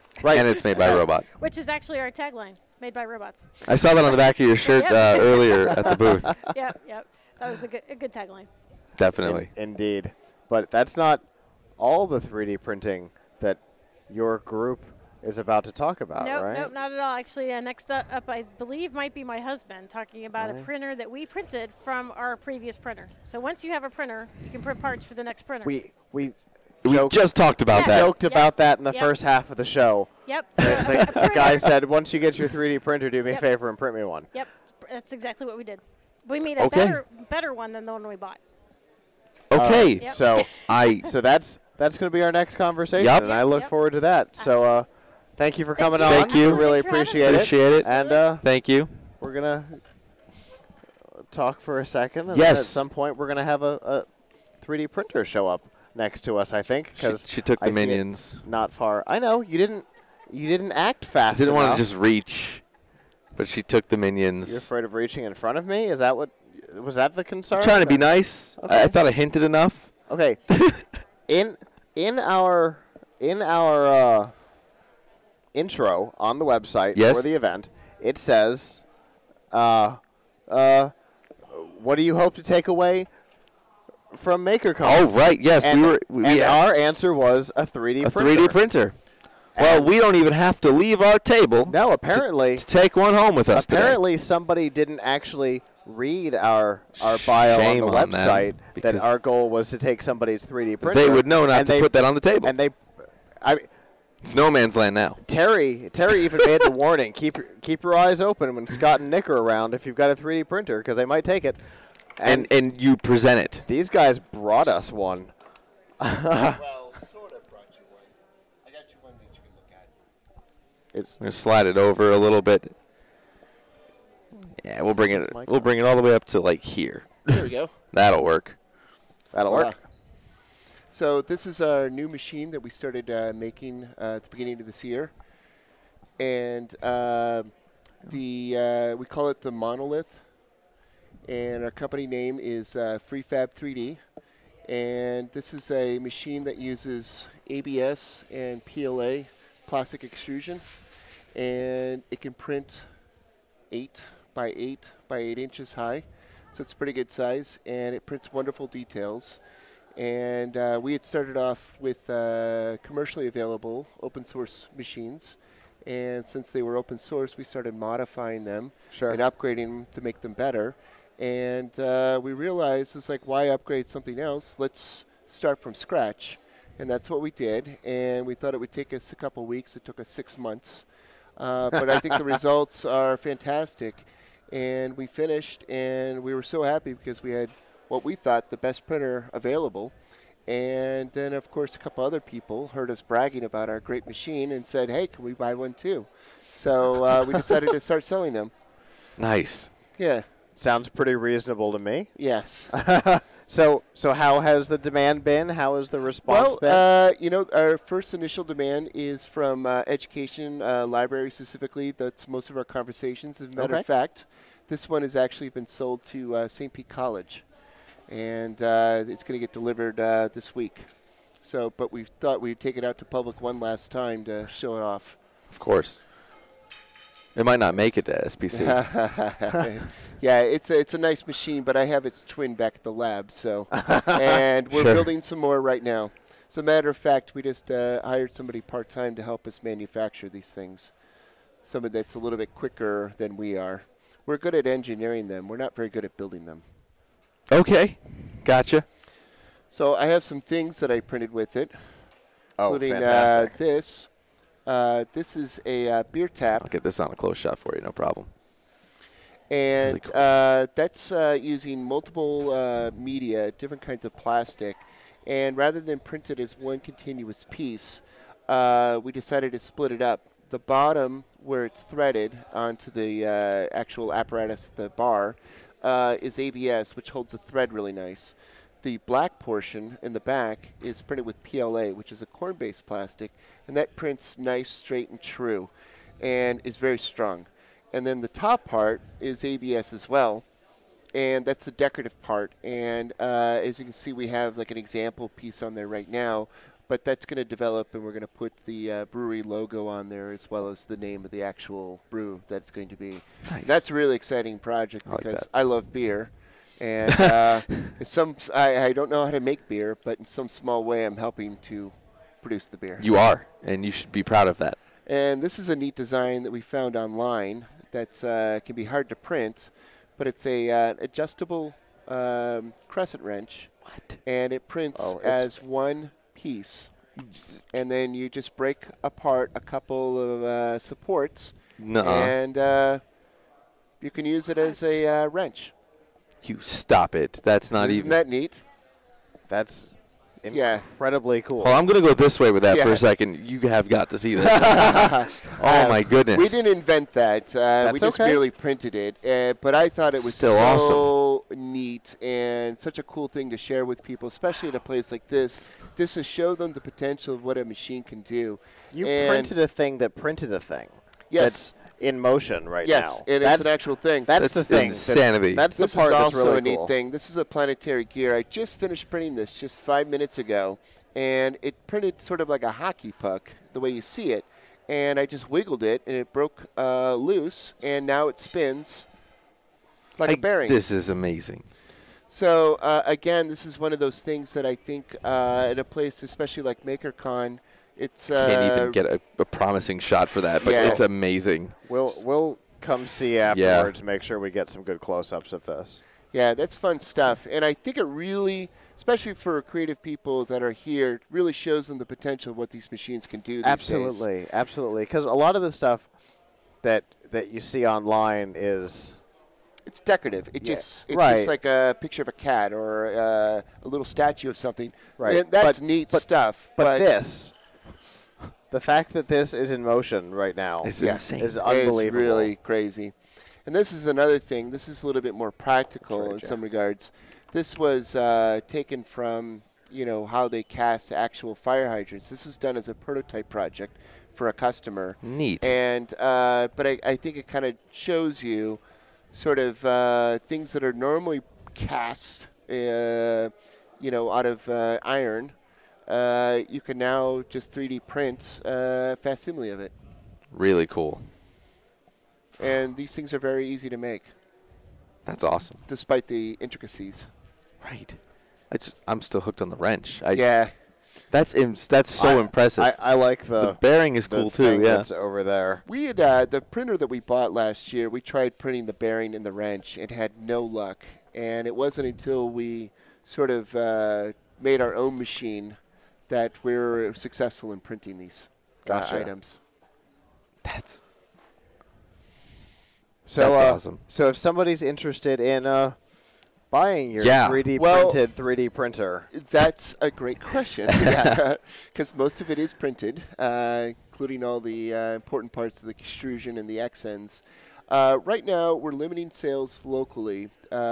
[SPEAKER 2] Right.
[SPEAKER 1] And it's made by a robot.
[SPEAKER 5] Which is actually our tagline, made by robots.
[SPEAKER 1] I saw that on the back of your shirt
[SPEAKER 5] Yep.
[SPEAKER 1] earlier at the booth.
[SPEAKER 5] Yep. That was a good tagline.
[SPEAKER 1] Definitely.
[SPEAKER 2] Indeed. But that's not all the 3D printing that your group is about to talk about, right?
[SPEAKER 5] Nope, not at all. Actually, next up, I believe, might be my husband talking about a printer that we printed from our previous printer. So once you have a printer, you can print parts for the next printer.
[SPEAKER 2] We
[SPEAKER 1] We
[SPEAKER 2] joked,
[SPEAKER 1] just talked about that.
[SPEAKER 2] joked about that in the
[SPEAKER 5] Yep.
[SPEAKER 2] first half of the show.
[SPEAKER 5] Yep.
[SPEAKER 2] The guy said, once you get your 3D printer, do me a
[SPEAKER 5] Yep.
[SPEAKER 2] favor and print me one.
[SPEAKER 5] Yep. That's exactly what we did. We made a
[SPEAKER 1] Okay.
[SPEAKER 5] better one than the one we bought.
[SPEAKER 1] Okay.
[SPEAKER 5] Yep.
[SPEAKER 2] So
[SPEAKER 1] I
[SPEAKER 2] so that's going to be our next conversation,
[SPEAKER 1] Yep.
[SPEAKER 2] and I look
[SPEAKER 5] Yep.
[SPEAKER 2] forward to that. So thank you for coming
[SPEAKER 5] you.
[SPEAKER 2] on.
[SPEAKER 1] Thank you.
[SPEAKER 2] Really
[SPEAKER 5] Thanks for having
[SPEAKER 2] appreciate
[SPEAKER 5] me.
[SPEAKER 1] appreciate it.
[SPEAKER 2] And
[SPEAKER 1] Thank you.
[SPEAKER 2] we're going to talk for a second. And
[SPEAKER 1] Yes.
[SPEAKER 2] then at some point, we're going to have a 3D printer show up next to us, I think. Because
[SPEAKER 1] She took the
[SPEAKER 2] I see it
[SPEAKER 1] minions.
[SPEAKER 2] not far. I know. You didn't act fast
[SPEAKER 1] Didn't want
[SPEAKER 2] enough.
[SPEAKER 1] to just reach, but she took the
[SPEAKER 2] You're
[SPEAKER 1] minions.
[SPEAKER 2] afraid of reaching in front of me? Is that what? Was that the concern?
[SPEAKER 1] I'm trying to be nice.
[SPEAKER 2] Okay.
[SPEAKER 1] I thought I hinted enough.
[SPEAKER 2] Okay. in our intro on the website
[SPEAKER 1] Yes.
[SPEAKER 2] for the event, it says, "What do you hope to take away from MakerCon?"
[SPEAKER 1] Oh right, yes,
[SPEAKER 2] and,
[SPEAKER 1] we
[SPEAKER 2] and our answer was a 3D
[SPEAKER 1] a
[SPEAKER 2] printer.
[SPEAKER 1] 3D printer. Well,
[SPEAKER 2] And-
[SPEAKER 1] we don't even have to leave our table
[SPEAKER 2] No, apparently,
[SPEAKER 1] to take one home with us
[SPEAKER 2] apparently somebody didn't actually read our bio
[SPEAKER 1] Shame
[SPEAKER 2] on the
[SPEAKER 1] on them,
[SPEAKER 2] website that
[SPEAKER 1] because
[SPEAKER 2] our goal was to take somebody's 3D
[SPEAKER 1] today.
[SPEAKER 2] printer.
[SPEAKER 1] They would know not
[SPEAKER 2] and
[SPEAKER 1] to
[SPEAKER 2] they-
[SPEAKER 1] put that on the table.
[SPEAKER 2] And
[SPEAKER 1] It's no man's land now.
[SPEAKER 2] Terry even made the warning. Keep your eyes open when Scott and Nick are around if you've got a 3D printer because they might take it.
[SPEAKER 1] And you present it.
[SPEAKER 2] These guys brought us one.
[SPEAKER 6] Well, sort of brought you one. I got you one that you can look at.
[SPEAKER 2] It's
[SPEAKER 1] I'm gonna slide it over a little bit. Yeah, we'll bring it. We'll bring it all the way up to like here.
[SPEAKER 6] There we go.
[SPEAKER 1] That'll work.
[SPEAKER 2] that'll work.
[SPEAKER 6] So this is our new machine that we started making at the beginning of this year, and we call it the Monolith, and our company name is FreeFab 3D, and this is a machine that uses ABS and PLA plastic extrusion, and it can print 8 by 8 by 8 inches high, so it's pretty good size, and it prints wonderful details. And we had started off with commercially available open source machines. And since they were open source, we started modifying them
[SPEAKER 2] Sure.
[SPEAKER 6] and upgrading them to make them better. And we realized it's like, why upgrade something else? Let's start from scratch. And that's what we did. And we thought it would take us a couple weeks. It took us 6 months. But I think the results are fantastic. And we finished, and we were so happy because we had what we thought the best printer available. And then, of course, a couple other people heard us bragging about our great machine and said, hey, can we buy one too? So we decided to start selling them.
[SPEAKER 1] Nice.
[SPEAKER 6] Yeah.
[SPEAKER 2] Sounds pretty reasonable to me.
[SPEAKER 6] Yes.
[SPEAKER 2] So how has the demand been? How has the response been?
[SPEAKER 6] Well, our first initial demand is from education, library specifically. That's most of our conversations. As a matter
[SPEAKER 2] Okay.
[SPEAKER 6] of fact, this one has actually been sold to St. Pete College. And it's going to get delivered this week. So, but we thought we'd take it out to public one last time to show it off.
[SPEAKER 1] Of course. It might not make it to SPC.
[SPEAKER 6] Yeah, it's a nice machine, but I have its twin back at the lab. So, and we're
[SPEAKER 1] Sure.
[SPEAKER 6] building some more right now. As a matter of fact, we just hired somebody part-time to help us manufacture these things. Somebody that's a little bit quicker than we are. We're good at engineering them. We're not very good at building them.
[SPEAKER 1] Okay. Gotcha.
[SPEAKER 6] So I have some things that I printed with it,
[SPEAKER 2] Oh,
[SPEAKER 6] including
[SPEAKER 2] fantastic.
[SPEAKER 6] this. This is a beer tap,
[SPEAKER 1] I'll get this on a close shot for you. No problem.
[SPEAKER 6] and
[SPEAKER 1] Really cool.
[SPEAKER 6] that's using multiple media, different kinds of plastic. And rather than print it as one continuous piece, we decided to split it up. The bottom, where it's threaded onto the actual apparatus, the bar, is ABS, which holds the thread really nice. The black portion in the back is printed with PLA, which is a corn-based plastic, and that prints nice, straight, and true, and is very strong. And then the top part is ABS as well, and that's the decorative part. And as you can see, we have like an example piece on there right now, but that's going to develop, and we're going to put the brewery logo on there as well as the name of the actual brew that's going to be.
[SPEAKER 1] Nice.
[SPEAKER 6] That's a really exciting project
[SPEAKER 1] I like
[SPEAKER 6] because
[SPEAKER 1] that.
[SPEAKER 6] I love beer. And I don't know how to make beer, but in some small way I'm helping to produce the beer.
[SPEAKER 1] You are, and you should be proud of that.
[SPEAKER 6] And this is a neat design that we found online that can be hard to print, but it's a adjustable crescent wrench.
[SPEAKER 1] What?
[SPEAKER 6] And it prints as one piece. And then you just break apart a couple of supports, and you can use it as a wrench.
[SPEAKER 1] You stop it. That's not
[SPEAKER 6] Isn't
[SPEAKER 1] even.
[SPEAKER 6] that neat?
[SPEAKER 2] That's
[SPEAKER 6] Yeah.
[SPEAKER 2] incredibly cool.
[SPEAKER 1] Well, I'm going to go this way with that for
[SPEAKER 6] Yeah.
[SPEAKER 1] a second. You have got to see this. Oh, my goodness.
[SPEAKER 6] We didn't invent that. We just
[SPEAKER 2] okay.
[SPEAKER 6] merely printed it. But I thought it was
[SPEAKER 1] Still
[SPEAKER 6] so neat and such a cool thing to share with people, especially at a place like this, just to show them the potential of what a machine can do.
[SPEAKER 2] You
[SPEAKER 6] And
[SPEAKER 2] printed a thing that printed a thing.
[SPEAKER 6] Yes.
[SPEAKER 2] That's in motion right
[SPEAKER 6] Yes,
[SPEAKER 2] now.
[SPEAKER 6] it is an actual thing.
[SPEAKER 2] That's the thing.
[SPEAKER 1] insanity.
[SPEAKER 2] That's the
[SPEAKER 6] This
[SPEAKER 2] part
[SPEAKER 6] is
[SPEAKER 2] that's
[SPEAKER 6] also
[SPEAKER 2] really
[SPEAKER 6] a neat
[SPEAKER 2] cool.
[SPEAKER 6] thing. This is a planetary gear. I just finished printing this just 5 minutes ago, and it printed sort of like a hockey puck, the way you see it. And I just wiggled it, and it broke loose, and now it spins like a bearing.
[SPEAKER 1] This is amazing.
[SPEAKER 6] So, again, this is one of those things that I think at a place, especially like MakerCon, it's
[SPEAKER 1] Can't even get a promising shot for that, but
[SPEAKER 6] Yeah.
[SPEAKER 1] it's amazing.
[SPEAKER 2] We'll come see afterwards to make sure we get some good close-ups of this.
[SPEAKER 6] Yeah, that's fun stuff. And I think it really, especially for creative people that are here, really shows them the potential of what these machines can do these days.
[SPEAKER 2] Absolutely. Because a lot of the stuff that you see online is
[SPEAKER 6] It's decorative. It's
[SPEAKER 2] right.
[SPEAKER 6] just like a picture of a cat or a little statue of something.
[SPEAKER 2] Right.
[SPEAKER 6] And that's
[SPEAKER 2] But-
[SPEAKER 6] neat
[SPEAKER 2] but-
[SPEAKER 6] stuff.
[SPEAKER 2] But this, the fact that this is in motion right now
[SPEAKER 1] It's
[SPEAKER 6] Yeah.
[SPEAKER 1] insane.
[SPEAKER 2] is unbelievable.
[SPEAKER 6] It's really crazy. And this is another thing. This is a little bit more practical in some regards. This was taken from, how they cast actual fire hydrants. This was done as a prototype project for a customer.
[SPEAKER 1] Neat.
[SPEAKER 6] And but I think it kind of shows you sort of things that are normally cast, out of iron. You can now just 3D print a facsimile of it.
[SPEAKER 1] Really cool.
[SPEAKER 6] And these things are very easy to make,
[SPEAKER 1] That's awesome.
[SPEAKER 6] despite the intricacies.
[SPEAKER 1] Right. I'm still hooked on the wrench.
[SPEAKER 6] Yeah.
[SPEAKER 1] That's so impressive.
[SPEAKER 2] I like
[SPEAKER 1] the bearing is
[SPEAKER 2] the
[SPEAKER 1] cool
[SPEAKER 2] thing
[SPEAKER 1] too. Yeah.
[SPEAKER 2] that's over there.
[SPEAKER 6] We had the printer that we bought last year. We tried printing the bearing and the wrench and had no luck. And it wasn't until we sort of made our own machine that we were successful in printing these
[SPEAKER 2] Gotcha.
[SPEAKER 6] items.
[SPEAKER 1] That's
[SPEAKER 2] So
[SPEAKER 1] awesome.
[SPEAKER 2] So if somebody's interested in buying your
[SPEAKER 1] Yeah.
[SPEAKER 2] 3D
[SPEAKER 6] Well-
[SPEAKER 2] printed 3D printer,
[SPEAKER 6] That's a great question, because most of it is printed, including all the important parts of the extrusion and the X-ends. Right now, we're limiting sales locally.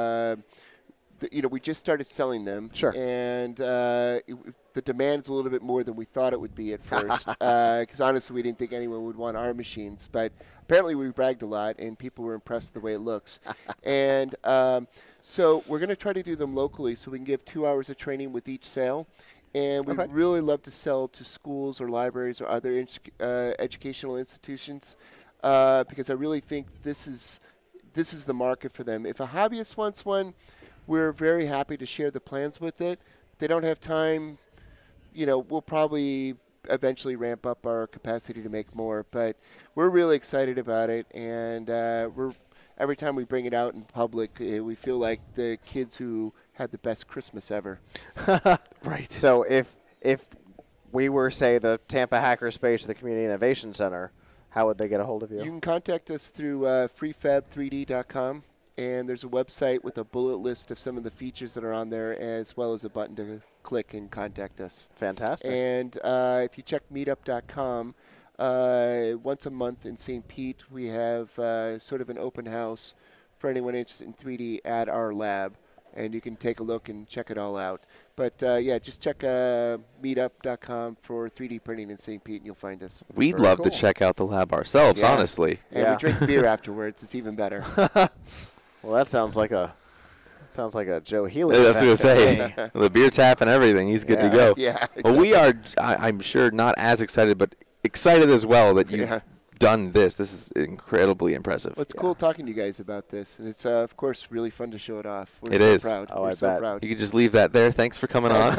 [SPEAKER 6] We just started selling them.
[SPEAKER 2] Sure.
[SPEAKER 6] And the demand's a little bit more than we thought it would be at first, because honestly, we didn't think anyone would want our machines. But apparently, we bragged a lot, and people were impressed with the way it looks. And so we're going to try to do them locally so we can give 2 hours of training with each sale. And we'd really love to sell to schools or libraries or other educational institutions because I really think this is the market for them. If a hobbyist wants one, we're very happy to share the plans with it. If they don't have time, we'll probably eventually ramp up our capacity to make more. But we're really excited about it, and every time we bring it out in public, we feel like the kids who had the best Christmas ever.
[SPEAKER 1] Right.
[SPEAKER 2] so if we were, say, the Tampa Hackerspace or the Community Innovation Center, how would they get a hold of you?
[SPEAKER 6] You can contact us through freefab3d.com, and there's a website with a bullet list of some of the features that are on there, as well as a button to click and contact us.
[SPEAKER 2] Fantastic.
[SPEAKER 6] And if you check meetup.com, once a month in St. Pete, we have sort of an open house for anyone interested in 3D at our lab, and you can take a look and check it all out. But just check meetup.com for 3D printing in St. Pete, and you'll find us.
[SPEAKER 1] We'd
[SPEAKER 2] Very
[SPEAKER 1] love to
[SPEAKER 2] cool.
[SPEAKER 1] check out the lab ourselves,
[SPEAKER 6] Yeah.
[SPEAKER 1] honestly.
[SPEAKER 6] And we drink beer afterwards. It's even better.
[SPEAKER 2] Well, that sounds like a Sounds like a Joe Healy.
[SPEAKER 1] That's what I was going
[SPEAKER 2] event
[SPEAKER 1] to say. The beer tap and everything. He's good to go.
[SPEAKER 6] Yeah,
[SPEAKER 1] Well, we are, I'm sure, not as excited, but excited as well that you've done this. This is incredibly impressive.
[SPEAKER 6] Well, it's cool talking to you guys about this, and it's of course really fun to show it off. We're
[SPEAKER 1] It
[SPEAKER 6] so
[SPEAKER 1] is.
[SPEAKER 6] Proud.
[SPEAKER 2] Oh,
[SPEAKER 6] We're
[SPEAKER 2] I
[SPEAKER 6] so
[SPEAKER 2] bet.
[SPEAKER 6] proud.
[SPEAKER 1] You could just leave that there. Thanks for coming on.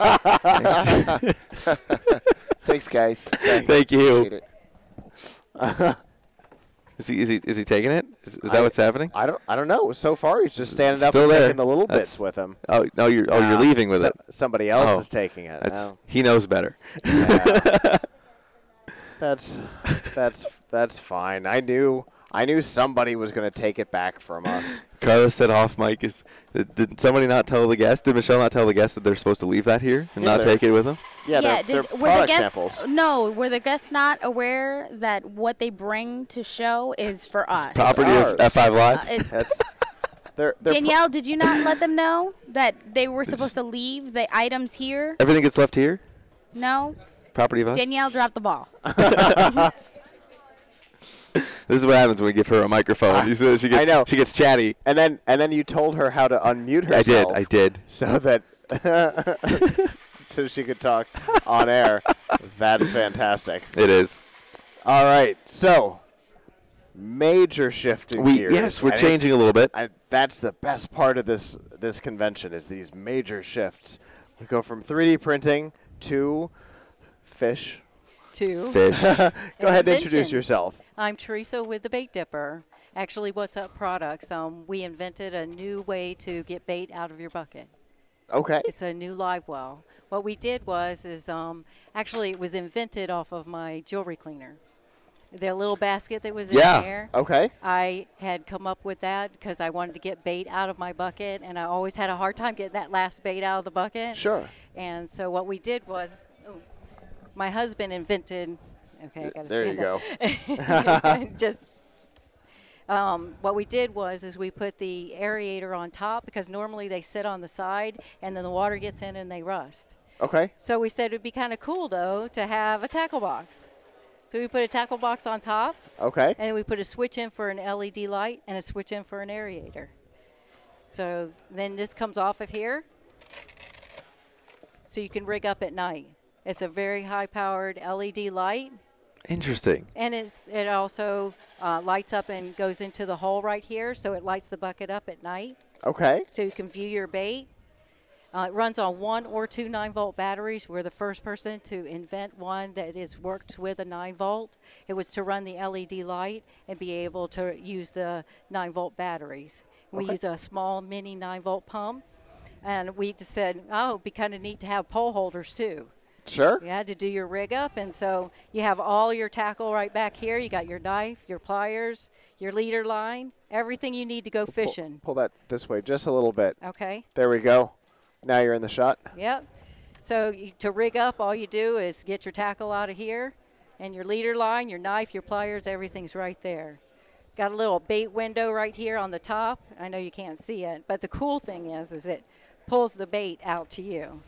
[SPEAKER 6] Thanks, guys.
[SPEAKER 1] Thank you.
[SPEAKER 6] Appreciate it.
[SPEAKER 1] Is he taking it? Is that what's happening?
[SPEAKER 2] I don't know. So far, he's just standing up
[SPEAKER 1] Still
[SPEAKER 2] and
[SPEAKER 1] there.
[SPEAKER 2] taking the little
[SPEAKER 1] That's-
[SPEAKER 2] bits with him.
[SPEAKER 1] Oh no, you're leaving with it.
[SPEAKER 2] Somebody else
[SPEAKER 1] Oh.
[SPEAKER 2] is taking it.
[SPEAKER 1] That's
[SPEAKER 2] Oh.
[SPEAKER 1] he knows better.
[SPEAKER 2] Yeah. That's fine. I knew somebody was going to take it back from us.
[SPEAKER 1] Carlos said off mic did somebody not tell the guest? Did Michelle not tell the guest that they're supposed to leave that here and not take it with them?
[SPEAKER 2] Yeah, they're
[SPEAKER 7] were the
[SPEAKER 2] product
[SPEAKER 7] guests
[SPEAKER 2] samples.
[SPEAKER 7] no? Were the guests not aware that what they bring to show is for us?
[SPEAKER 1] Property of F5 Live.
[SPEAKER 7] It's,
[SPEAKER 2] That's they're
[SPEAKER 7] Danielle, did you not let them know that they were supposed to leave the items here?
[SPEAKER 1] Everything gets left here.
[SPEAKER 7] No,
[SPEAKER 1] Property of us.
[SPEAKER 7] Danielle dropped the ball.
[SPEAKER 1] This is what happens when we give her a microphone. You see, she gets,
[SPEAKER 2] I know.
[SPEAKER 1] She gets chatty.
[SPEAKER 2] and then you told her how to unmute herself.
[SPEAKER 1] I did.
[SPEAKER 2] So that so she could talk on air. That's fantastic.
[SPEAKER 1] It is.
[SPEAKER 2] All right, so major shift in gears.
[SPEAKER 1] Yes, we're
[SPEAKER 2] and
[SPEAKER 1] changing a little bit.
[SPEAKER 2] That's the best part of this convention is these major shifts. We go from 3D printing to fish.
[SPEAKER 1] Fish.
[SPEAKER 2] Go ahead and introduce
[SPEAKER 8] Invention.
[SPEAKER 2] yourself.
[SPEAKER 8] I'm Teresa with the Bait Dipper. Actually, What's Up Products. We invented a new way to get bait out of your bucket.
[SPEAKER 2] Okay.
[SPEAKER 8] It's a new live well. What we did was actually it was invented off of my jewelry cleaner. The little basket that was in there.
[SPEAKER 2] Okay.
[SPEAKER 8] I had come up with that because I wanted to get bait out of my bucket, and I always had a hard time getting that last bait out of the bucket.
[SPEAKER 2] Sure.
[SPEAKER 8] And so what we did was, my husband invented. Okay, I got to
[SPEAKER 2] There you
[SPEAKER 8] go. Just what we did was we put the aerator on top because normally they sit on the side and then the water gets in and they rust.
[SPEAKER 2] Okay.
[SPEAKER 8] So we said it'd be kind of cool though to have a tackle box. So we put a tackle box on top.
[SPEAKER 2] Okay.
[SPEAKER 8] And we put a switch in for an LED light and a switch in for an aerator. So then this comes off of here. So you can rig up at night. It's a very high-powered LED light.
[SPEAKER 1] Interesting.
[SPEAKER 8] And it also lights up and goes into the hole right here, so it lights the bucket up at night.
[SPEAKER 2] Okay.
[SPEAKER 8] So you can view your bait. It runs on 1 or 2 9-volt batteries. We're the first person to invent one that works with a 9-volt. It was to run the LED light and be able to use the 9-volt batteries. We use a small mini 9-volt pump. And we just said, oh, it'd be kind of neat to have pole holders, too.
[SPEAKER 2] Sure.
[SPEAKER 8] You had to do your rig up, and so you have all your tackle right back here. You got your knife, your pliers, your leader line, everything you need to go fishing.
[SPEAKER 2] Pull that this way just a little bit.
[SPEAKER 8] Okay.
[SPEAKER 2] There we go. Now you're in the shot.
[SPEAKER 8] Yep. So to rig up, all you do is get your tackle out of here, and your leader line, your knife, your pliers, everything's right there. Got a little bait window right here on the top. I know you can't see it, but the cool thing is it pulls the bait out to you.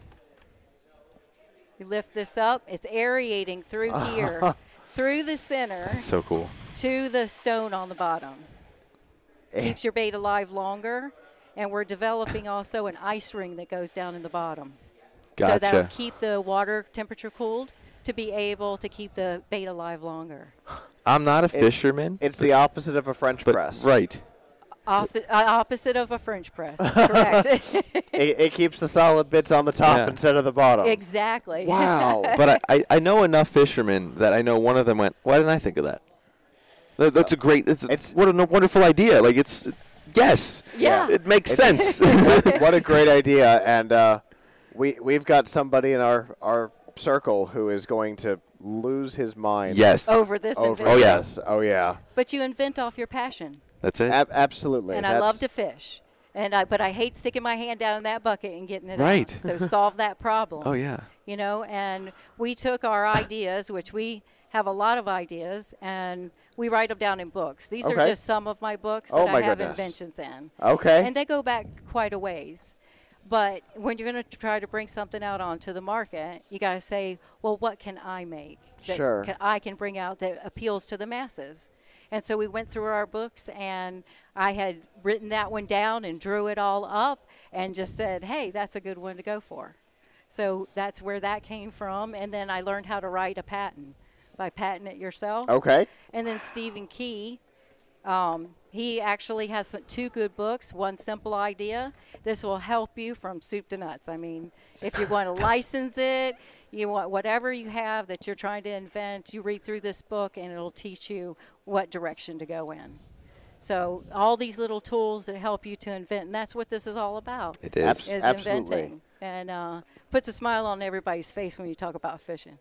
[SPEAKER 8] You lift this up. It's aerating through here, through the center.
[SPEAKER 1] That's so cool.
[SPEAKER 8] To the stone on the bottom. Keeps your bait alive longer. And we're developing also an ice ring that goes down in the bottom.
[SPEAKER 1] Gotcha.
[SPEAKER 8] So that will keep the water temperature cooled to be able to keep the bait alive longer.
[SPEAKER 1] I'm not a fisherman.
[SPEAKER 2] It's the opposite of a French press.
[SPEAKER 1] Right.
[SPEAKER 8] Opposite of a French press. Correct.
[SPEAKER 2] It keeps the solid bits on the top instead of the bottom.
[SPEAKER 8] Exactly.
[SPEAKER 2] Wow.
[SPEAKER 1] But I know enough fishermen that I know one of them went, why didn't I think of that? That's a great, what a wonderful idea. Like yes.
[SPEAKER 8] Yeah.
[SPEAKER 1] It makes sense.
[SPEAKER 2] What a great idea. And we've got somebody in our circle who is going to lose his mind.
[SPEAKER 1] Yes.
[SPEAKER 8] Over this invention.
[SPEAKER 1] Oh, yeah.
[SPEAKER 2] This. Oh, yeah.
[SPEAKER 8] But you invent off your passion.
[SPEAKER 1] That's it.
[SPEAKER 2] Absolutely.
[SPEAKER 8] And I love to fish. But I hate sticking my hand down in that bucket and getting it
[SPEAKER 1] Right.
[SPEAKER 8] out. So solve that problem.
[SPEAKER 1] Oh, yeah.
[SPEAKER 8] You know, and we took our ideas, which we have a lot of ideas, and we write them down in books. These are just some of my books that I have inventions in.
[SPEAKER 2] Okay.
[SPEAKER 8] And they go back quite a ways. But when you're going to try to bring something out onto the market, you got to say, well, what can I make that
[SPEAKER 2] Sure.
[SPEAKER 8] I can bring out that appeals to the masses? And so we went through our books, and I had written that one down and drew it all up and just said, hey, that's a good one to go for. So that's where that came from. And then I learned how to write a patent by patent it yourself.
[SPEAKER 2] Okay.
[SPEAKER 8] And then Stephen Key, he actually has 2 good books, One Simple Idea. This will help you from soup to nuts. I mean, if you want to license it, you want whatever you have that you're trying to invent, you read through this book and it'll teach you what direction to go in. So all these little tools that help you to invent, and that's what this is all about.
[SPEAKER 1] It is.
[SPEAKER 8] Is
[SPEAKER 2] Absolutely.
[SPEAKER 8] inventing. And puts a smile on everybody's face when you talk about fishing.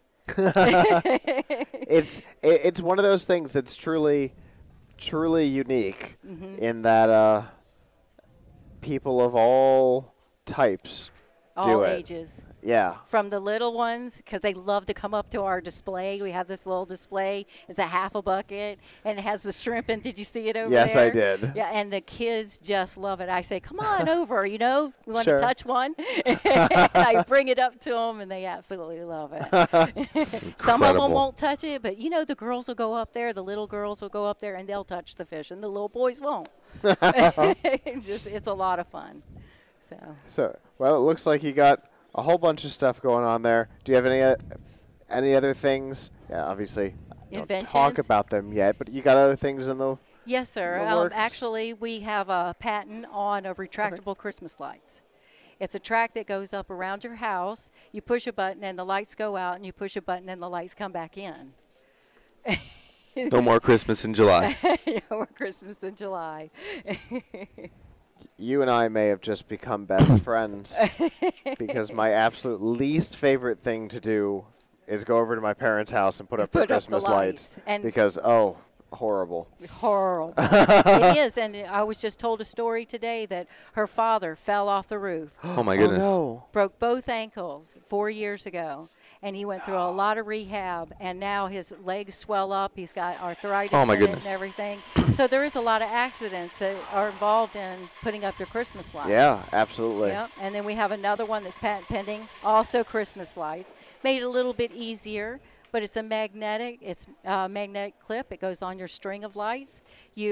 [SPEAKER 2] It's one of those things that's truly unique in that people of all types do
[SPEAKER 8] All
[SPEAKER 2] it.
[SPEAKER 8] ages.
[SPEAKER 2] Yeah.
[SPEAKER 8] From the little ones, because they love to come up to our display. We have this little display. It's a half a bucket, and it has the shrimp. And did you see it over
[SPEAKER 2] Yes,
[SPEAKER 8] there?
[SPEAKER 2] I did.
[SPEAKER 8] Yeah, and the kids just love it. I say, come on over, you want
[SPEAKER 2] Sure.
[SPEAKER 8] to touch one? And I bring it up to them, and they absolutely love it. Some of them
[SPEAKER 1] Incredible.
[SPEAKER 8] won't touch it, but, the girls will go up there. The little girls will go up there, and they'll touch the fish, and the little boys won't. It's a lot of fun.
[SPEAKER 2] So, well, it looks like you got a whole bunch of stuff going on there. Do you have any other things? Yeah, obviously, don't talk
[SPEAKER 8] Inventions?
[SPEAKER 2] about them yet, but you got other things in the
[SPEAKER 8] Yes, sir.
[SPEAKER 2] What works?
[SPEAKER 8] Actually, we have a patent on a retractable Christmas lights. It's a track that goes up around your house. You push a button, and the lights go out, and you push a button, and the lights come back in.
[SPEAKER 1] No more Christmas in July.
[SPEAKER 8] No more Christmas in July.
[SPEAKER 2] You and I may have just become best friends because my absolute least favorite thing to do is go over to my parents' house and put up the Christmas lights.
[SPEAKER 8] And
[SPEAKER 2] Because, horrible.
[SPEAKER 8] horrible. It is, and I was just told a story today that her father fell off the roof,
[SPEAKER 1] Oh, my goodness.
[SPEAKER 2] Oh,
[SPEAKER 8] broke both ankles 4 years ago, and he went through a lot of rehab, and now his legs swell up. He's got arthritis
[SPEAKER 1] Oh, my
[SPEAKER 8] in it
[SPEAKER 1] goodness.
[SPEAKER 8] and everything. So there is a lot of accidents that are involved in putting up your Christmas lights.
[SPEAKER 2] yeah, absolutely.
[SPEAKER 8] Yep. And then we have another one that's patent pending, also Christmas lights. Made it a little bit easier, but it's a magnetic. It's a magnetic clip. It goes on your string of lights.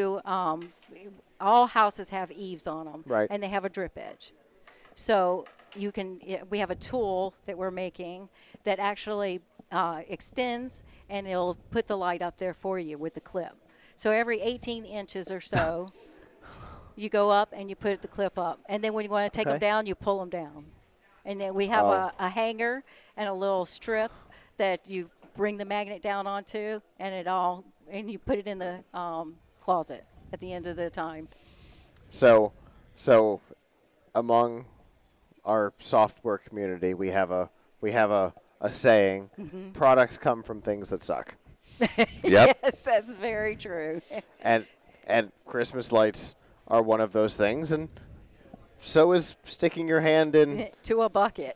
[SPEAKER 8] All houses have eaves on them,
[SPEAKER 2] Right.
[SPEAKER 8] and they have a drip edge. So we have a tool that we're making that actually extends, and it'll put the light up there for you with the clip. So every 18 inches or so, you go up and you put the clip up. And then when you want to take them
[SPEAKER 2] Okay.
[SPEAKER 8] down, you pull them down. And then we have a hanger and a little strip that you bring the magnet down onto, and you put it in the closet at the end of the time.
[SPEAKER 2] So among our software community, we have a saying: products come from things that suck.
[SPEAKER 1] Yep.
[SPEAKER 8] Yes, that's very true.
[SPEAKER 2] And Christmas lights are one of those things, and so is sticking your hand in
[SPEAKER 8] To a bucket.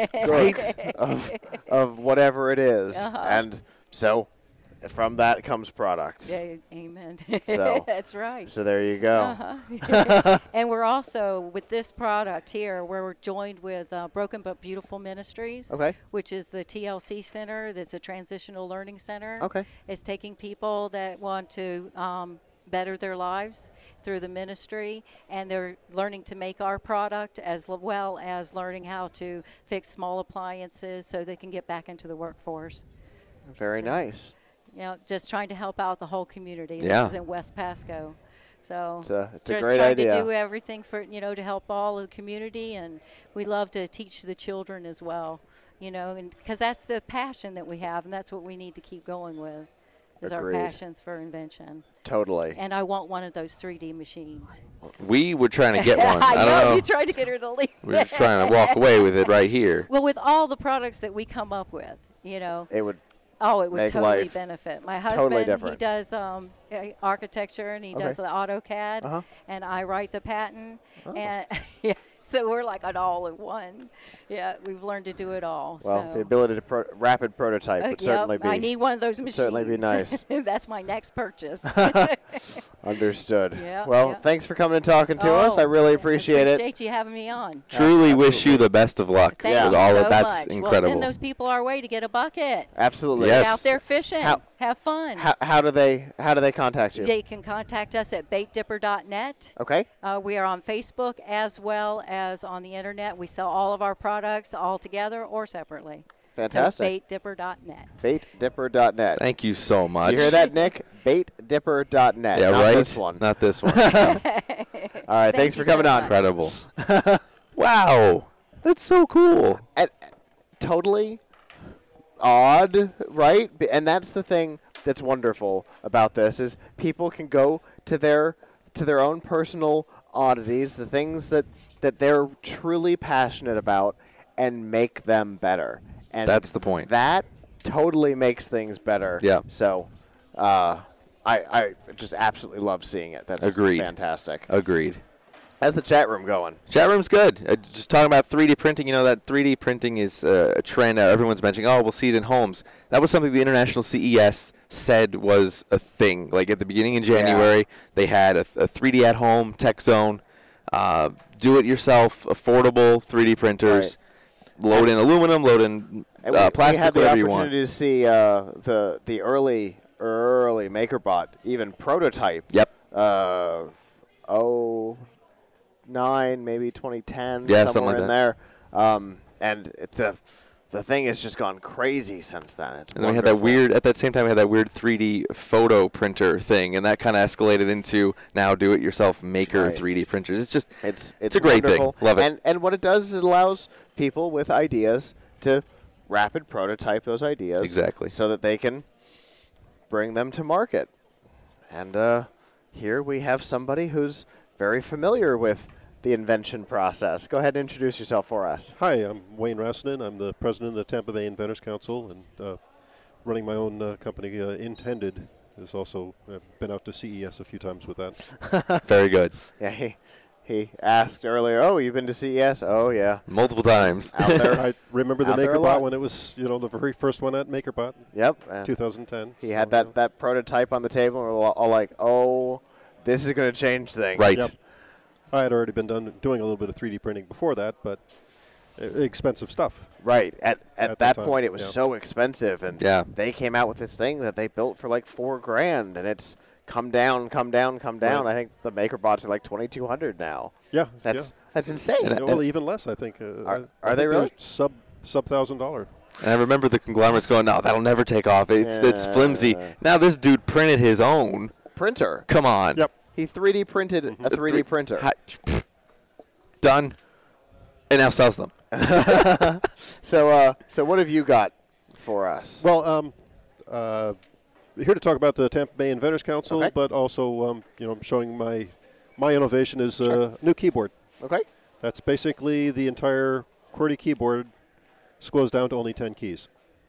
[SPEAKER 2] of whatever it is.
[SPEAKER 8] Uh-huh.
[SPEAKER 2] And so from that comes products.
[SPEAKER 8] Yeah, amen.
[SPEAKER 2] So-
[SPEAKER 8] That's right.
[SPEAKER 2] So there you go.
[SPEAKER 8] Uh-huh. And we're also, with this product here, we're joined with Broken But Beautiful Ministries,
[SPEAKER 2] Okay.
[SPEAKER 8] which is the TLC Center. That's a transitional learning center.
[SPEAKER 2] Okay.
[SPEAKER 8] It's taking people that want to better their lives through the ministry, and they're learning to make our product as well as learning how to fix small appliances so they can get back into the workforce.
[SPEAKER 2] Very nice.
[SPEAKER 8] Just trying to help out the whole community.
[SPEAKER 1] Yeah.
[SPEAKER 8] This is in West Pasco. So
[SPEAKER 2] It's a
[SPEAKER 8] just
[SPEAKER 2] great
[SPEAKER 8] trying
[SPEAKER 2] idea.
[SPEAKER 8] to do everything for, to help all of the community, and we love to teach the children as well, and because that's the passion that we have, and that's what we need to keep going with, is
[SPEAKER 2] Agreed.
[SPEAKER 8] our passions for invention.
[SPEAKER 2] Totally.
[SPEAKER 8] And I want one of those 3D machines.
[SPEAKER 1] We were trying to get one.
[SPEAKER 8] I
[SPEAKER 1] don't know.
[SPEAKER 8] You tried to get her to leave.
[SPEAKER 1] We're just trying to walk away with it right here.
[SPEAKER 8] Well, with all the products that we come up with,
[SPEAKER 2] It would.
[SPEAKER 8] Oh, it would
[SPEAKER 2] Make
[SPEAKER 8] totally
[SPEAKER 2] life
[SPEAKER 8] benefit. My
[SPEAKER 2] totally
[SPEAKER 8] husband, he
[SPEAKER 2] different.
[SPEAKER 8] does architecture, and he
[SPEAKER 2] Okay.
[SPEAKER 8] does the AutoCAD,
[SPEAKER 2] Uh-huh.
[SPEAKER 8] and I write the patent.
[SPEAKER 2] Oh.
[SPEAKER 8] And yeah, so we're like an all-in-one. Yeah, we've learned to do it all.
[SPEAKER 2] Well,
[SPEAKER 8] so.
[SPEAKER 2] the ability to rapid prototype would certainly
[SPEAKER 8] Yep,
[SPEAKER 2] be
[SPEAKER 8] I need one of those machines.
[SPEAKER 2] certainly be nice.
[SPEAKER 8] That's my next purchase.
[SPEAKER 2] understood.
[SPEAKER 8] Yeah,
[SPEAKER 2] Well,
[SPEAKER 8] yeah.
[SPEAKER 2] thanks for coming and talking to us. I really appreciate it.
[SPEAKER 8] Appreciate you having me on.
[SPEAKER 1] Truly wish you the best of luck
[SPEAKER 8] Thank
[SPEAKER 1] with
[SPEAKER 8] you
[SPEAKER 1] all
[SPEAKER 8] so
[SPEAKER 1] of that's
[SPEAKER 8] much.
[SPEAKER 1] incredible.
[SPEAKER 8] We'll send those people our way to get a bucket.
[SPEAKER 2] Absolutely.
[SPEAKER 1] Yes.
[SPEAKER 8] Get out there fishing.
[SPEAKER 2] How
[SPEAKER 8] have fun.
[SPEAKER 2] How do they contact you?
[SPEAKER 8] They can contact us at baitdipper.net.
[SPEAKER 2] Okay.
[SPEAKER 8] We are on Facebook as well as on the internet. We sell all of our products all together or separately.
[SPEAKER 2] Fantastic.
[SPEAKER 8] So baitdipper.net.
[SPEAKER 2] Baitdipper.net.
[SPEAKER 1] Thank you so much.
[SPEAKER 2] Do you hear that, Nick? Baitdipper.net.
[SPEAKER 1] Yeah,
[SPEAKER 2] Not
[SPEAKER 1] right?
[SPEAKER 2] this one.
[SPEAKER 1] Not this one. No.
[SPEAKER 2] All right. Thanks for coming on.
[SPEAKER 1] Incredible. Wow. That's so cool.
[SPEAKER 2] Totally odd, right? And that's the thing that's wonderful about this is people can go to their own personal oddities, the things that they're truly passionate about, and make them better. And
[SPEAKER 1] that's the point.
[SPEAKER 2] That totally makes things better.
[SPEAKER 1] Yeah.
[SPEAKER 2] So I just absolutely love seeing it. That's
[SPEAKER 1] Agreed.
[SPEAKER 2] fantastic.
[SPEAKER 1] Agreed.
[SPEAKER 2] How's the chat room going?
[SPEAKER 1] Chat room's good. Just talking about 3D printing, you know, that 3D printing is a trend. Everyone's mentioning, oh, we'll see it in homes. That was something the International CES said was a thing. Like at the beginning in January, they had a 3D at home tech zone, do-it-yourself, affordable 3D printers, load in aluminum, load in plastic, whatever you want.
[SPEAKER 2] We had the opportunity to see the early MakerBot, even prototype.
[SPEAKER 1] Yep.
[SPEAKER 2] 09, maybe 2010,
[SPEAKER 1] yeah,
[SPEAKER 2] somewhere
[SPEAKER 1] something
[SPEAKER 2] in
[SPEAKER 1] like
[SPEAKER 2] there. And the thing has just gone crazy since then. It's
[SPEAKER 1] and then we had that weird, at that same time, we had that weird 3D photo printer thing, and that kind of escalated into now do-it-yourself maker 3D printers. It's just, it's a great
[SPEAKER 2] wonderful.
[SPEAKER 1] thing. Love it.
[SPEAKER 2] And what it does is it allows people with ideas to rapid prototype those ideas.
[SPEAKER 1] Exactly.
[SPEAKER 2] So that they can bring them to market. And here we have somebody who's very familiar with the invention process. Go ahead and introduce yourself for us.
[SPEAKER 9] Hi, I'm Wayne Rassanen. I'm the president of the Tampa Bay Inventors Council and running my own company, Intended. Has also been out to CES a few times with that.
[SPEAKER 1] Very good.
[SPEAKER 2] Yeah, he asked earlier, oh, you've been to CES? Oh, yeah.
[SPEAKER 1] Multiple times.
[SPEAKER 2] Out there.
[SPEAKER 9] I remember the MakerBot when it was, the very first one at MakerBot.
[SPEAKER 2] Yep.
[SPEAKER 9] 2010.
[SPEAKER 2] He had that prototype on the table, and we're all like, oh, this is going to change things.
[SPEAKER 1] Right.
[SPEAKER 9] Yep. I had already been doing a little bit of 3D printing before that, but expensive stuff.
[SPEAKER 2] Right. At that point, it was
[SPEAKER 9] yeah.
[SPEAKER 2] so expensive, and they came out with this thing that they built for like $4,000, and it's come down. Right. I think the MakerBots are like $2,200 now.
[SPEAKER 9] Yeah.
[SPEAKER 2] That's insane.
[SPEAKER 9] Well, even less, I think.
[SPEAKER 2] Are they really?
[SPEAKER 9] Sub $1,000.
[SPEAKER 1] And I remember the conglomerates going, no, that'll never take off. It's flimsy. Now this dude printed his own
[SPEAKER 2] printer.
[SPEAKER 1] Come on.
[SPEAKER 9] Yep.
[SPEAKER 2] He 3D printed a 3D printer.
[SPEAKER 1] Done. And now sells them.
[SPEAKER 2] So what have you got for us?
[SPEAKER 9] Well, here to talk about the Tampa Bay Inventors Council, but also, showing my innovation is a new keyboard.
[SPEAKER 2] Okay.
[SPEAKER 9] That's basically the entire QWERTY keyboard squoze down to only 10 keys.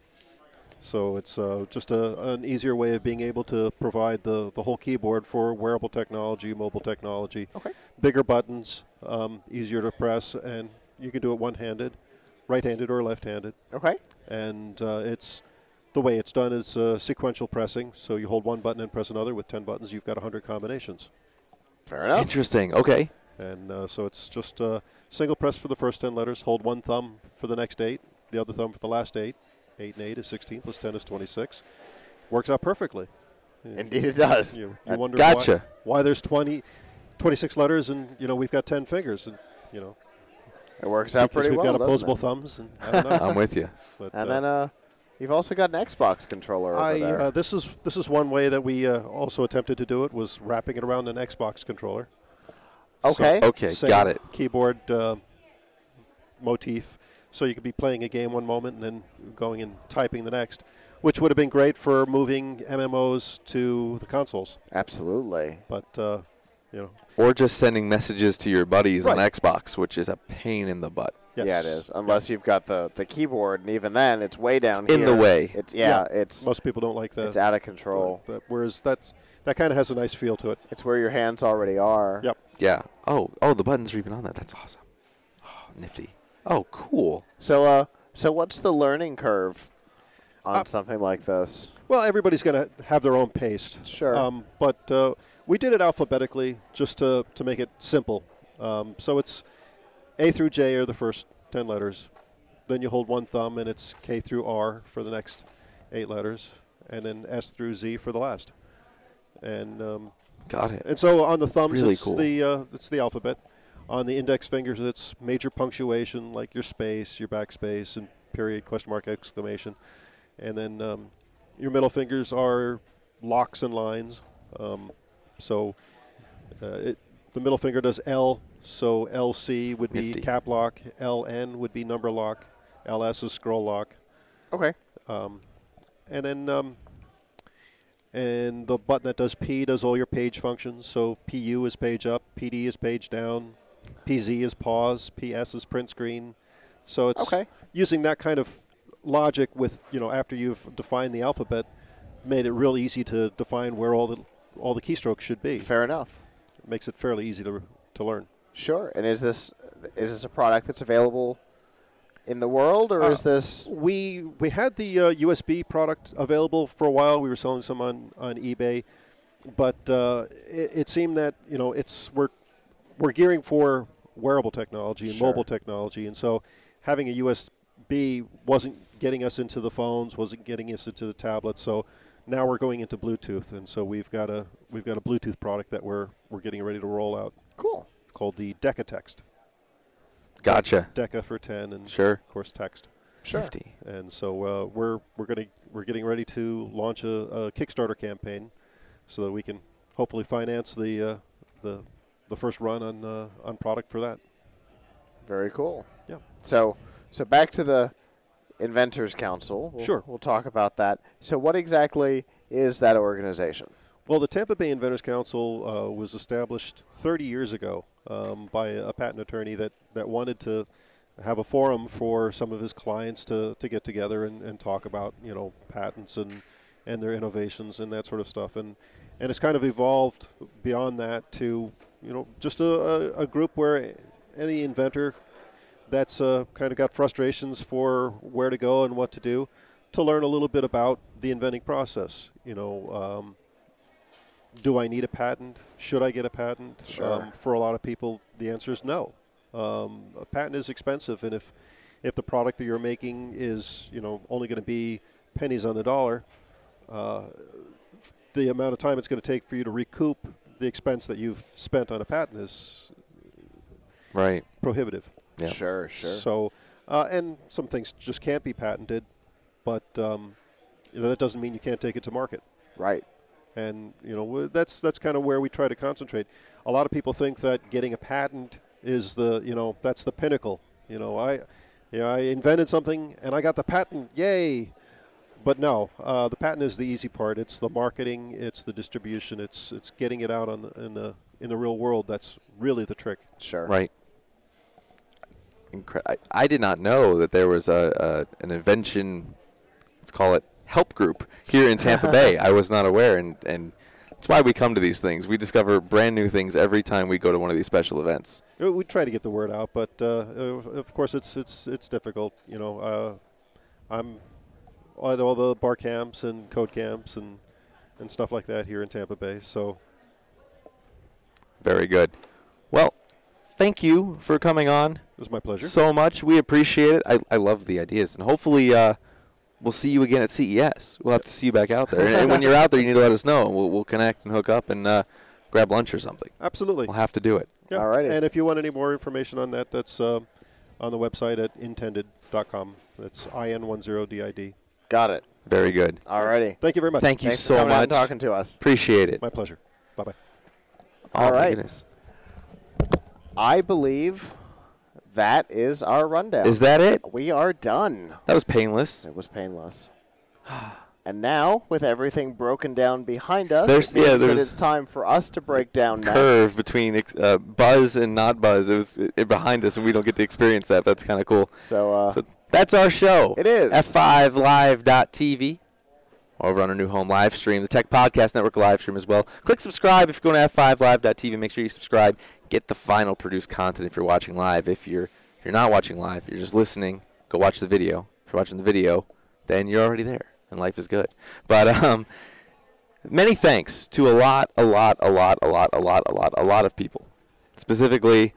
[SPEAKER 9] So it's just an easier way of being able to provide the whole keyboard for wearable technology, mobile technology.
[SPEAKER 2] Okay.
[SPEAKER 9] Bigger buttons, easier to press, and you can do it one-handed, right-handed or left-handed.
[SPEAKER 2] Okay.
[SPEAKER 9] And the way it's done is sequential pressing. So you hold one button and press another. With 10 buttons, you've got 100 combinations.
[SPEAKER 2] Fair enough.
[SPEAKER 1] Interesting. Okay.
[SPEAKER 9] And so it's just single press for the first 10 letters, hold one thumb for the next 8, the other thumb for the last 8. 8 and 8 is 16, plus 10 is 26. Works out perfectly.
[SPEAKER 2] Indeed it does.
[SPEAKER 9] You wonder why there's 26 letters and, we've got 10 fingers. And,
[SPEAKER 2] it works out pretty well,
[SPEAKER 9] we've got opposable
[SPEAKER 2] doesn't it?
[SPEAKER 9] thumbs. And I don't know.
[SPEAKER 1] I'm with you.
[SPEAKER 9] But,
[SPEAKER 2] and then you've also got an Xbox controller over there.
[SPEAKER 9] This is one way that we also attempted to do it, was wrapping it around an Xbox controller.
[SPEAKER 2] Okay.
[SPEAKER 9] So
[SPEAKER 1] Okay,
[SPEAKER 9] same
[SPEAKER 1] got it.
[SPEAKER 9] Keyboard motif. So you could be playing a game one moment and then going and typing the next, which would have been great for moving MMOs to the consoles.
[SPEAKER 2] Absolutely.
[SPEAKER 9] But,
[SPEAKER 1] Or just sending messages to your buddies on
[SPEAKER 9] Right.
[SPEAKER 1] Xbox, which is a pain in the butt.
[SPEAKER 9] Yes.
[SPEAKER 2] Yeah, it is. Unless you've got the keyboard, and even then, it's way down
[SPEAKER 1] In
[SPEAKER 2] here.
[SPEAKER 1] the way.
[SPEAKER 2] It's
[SPEAKER 9] most people don't like that.
[SPEAKER 2] It's out of control.
[SPEAKER 9] Whereas that kind of has a nice feel to it.
[SPEAKER 2] It's where your hands already are.
[SPEAKER 9] Yep.
[SPEAKER 1] Yeah. Oh, the buttons are even on that. That's awesome. Oh, nifty. Oh, cool.
[SPEAKER 2] So what's the learning curve on something like this?
[SPEAKER 9] Well, everybody's going to have their own pace.
[SPEAKER 2] Sure.
[SPEAKER 9] But we did it alphabetically just to make it simple. So it's A through J are the first 10 letters. Then you hold one thumb, and it's K through R for the next 8 letters. and then S through Z for the last. And
[SPEAKER 1] got it.
[SPEAKER 9] And so on the thumbs,
[SPEAKER 1] Really
[SPEAKER 9] it's
[SPEAKER 1] cool.
[SPEAKER 9] it's the alphabet. On the index fingers, it's major punctuation like your space, your backspace, and period, question mark, exclamation. And then your middle fingers are locks and lines. The middle finger does L, so LC would be
[SPEAKER 1] Nifty.
[SPEAKER 9] cap lock, LN would be number lock, LS is scroll lock.
[SPEAKER 2] Okay.
[SPEAKER 9] And then and the button that does P does all your page functions. So PU is page up, PD is page down, PZ is pause, PS is print screen. So it's using that kind of logic with, after you've defined the alphabet, made it real easy to define where all the keystrokes should be.
[SPEAKER 2] Fair enough.
[SPEAKER 9] It makes it fairly easy to learn.
[SPEAKER 2] Sure. And is this a product that's available in the world, or is this?
[SPEAKER 9] We had the USB product available for a while. We were selling some on eBay, but it seemed that we're gearing for wearable technology and mobile technology, and so having a USB wasn't getting us into the phones, wasn't getting us into the tablets. So now we're going into Bluetooth, and so we've got a Bluetooth product that we're getting ready to roll out.
[SPEAKER 2] Cool.
[SPEAKER 9] It's called the DecaText.
[SPEAKER 1] Gotcha.
[SPEAKER 9] Deca for 10, and
[SPEAKER 1] sure,
[SPEAKER 9] of course text.
[SPEAKER 2] Sure.
[SPEAKER 1] Nifty.
[SPEAKER 9] And so we're getting ready to launch a Kickstarter campaign, so that we can hopefully finance the first run on product for that.
[SPEAKER 2] Very cool.
[SPEAKER 9] Yeah.
[SPEAKER 2] So back to the Inventors Council.
[SPEAKER 9] Sure.
[SPEAKER 2] We'll talk about that. So what exactly is that organization?
[SPEAKER 9] Well, the Tampa Bay Inventors Council was established 30 years ago by a patent attorney that wanted to have a forum for some of his clients to get together and talk about patents and their innovations and that sort of stuff. And it's kind of evolved beyond that to just a group where any inventor that's kind of got frustrations for where to go and what to do, to learn a little bit about the inventing process. Do I need a patent? Should I get a patent?
[SPEAKER 2] Sure.
[SPEAKER 9] For a lot of people, the answer is no. A patent is expensive, and if the product that you're making is only going to be pennies on the dollar, the amount of time it's going to take for you to recoup the expense that you've spent on a patent is prohibitive.
[SPEAKER 1] Yeah.
[SPEAKER 2] Sure.
[SPEAKER 9] So, and some things just can't be patented, but that doesn't mean you can't take it to market.
[SPEAKER 2] Right.
[SPEAKER 9] And that's kind of where we try to concentrate. A lot of people think that getting a patent is that's the pinnacle. I invented something and I got the patent, yay! But no, the patent is the easy part. It's the marketing, it's the distribution, it's getting it out in the real world. That's really the trick.
[SPEAKER 2] Sure.
[SPEAKER 1] Right. I did not know that there was an invention, let's call it help group here in Tampa Bay. I was not aware, and that's why we come to these things. We discover brand new things every time we go to one of these special events.
[SPEAKER 9] We try to get the word out, but of course it's difficult. I'm at all the bar camps and code camps and stuff like that here in Tampa Bay. So
[SPEAKER 1] very good. Well, thank you for coming on.
[SPEAKER 9] It was my pleasure.
[SPEAKER 1] So much. We appreciate it. I love the ideas, and hopefully we'll see you again at CES. We'll have to see you back out there. And when you're out there, you need to let us know. We'll connect and hook up and grab lunch or something.
[SPEAKER 9] Absolutely.
[SPEAKER 1] We'll have to do it.
[SPEAKER 9] Yeah.
[SPEAKER 2] All right.
[SPEAKER 9] And if you want any more information on that, that's on the website at intended.com. That's IN10DID.
[SPEAKER 2] Got it.
[SPEAKER 1] Very good.
[SPEAKER 2] All righty.
[SPEAKER 9] Thank you very much.
[SPEAKER 1] Thank you
[SPEAKER 2] Thanks
[SPEAKER 1] so
[SPEAKER 2] for coming out
[SPEAKER 1] much.
[SPEAKER 2] and talking to us.
[SPEAKER 1] Appreciate it.
[SPEAKER 9] My pleasure. Bye-bye.
[SPEAKER 1] Oh,
[SPEAKER 2] All
[SPEAKER 1] my
[SPEAKER 2] right.
[SPEAKER 1] goodness.
[SPEAKER 2] I believe that is our rundown.
[SPEAKER 1] Is that it?
[SPEAKER 2] We are done.
[SPEAKER 1] That was painless.
[SPEAKER 2] It was painless. And now, with everything broken down behind us,
[SPEAKER 1] There's
[SPEAKER 2] it's time for us to break down that
[SPEAKER 1] curve between buzz and not buzz. It was behind us, and we don't get to experience that. That's kind of cool.
[SPEAKER 2] So
[SPEAKER 1] that's our show.
[SPEAKER 2] It is.
[SPEAKER 1] F5Live.tv. Over on our new home live stream, the Tech Podcast Network live stream as well. Click subscribe if you're going to F5Live.tv. Make sure you subscribe. Get the final produced content if you're watching live. If you're not watching live, you're just listening, go watch the video. If you're watching the video, then you're already there, and life is good. But many thanks to a lot of people. Specifically,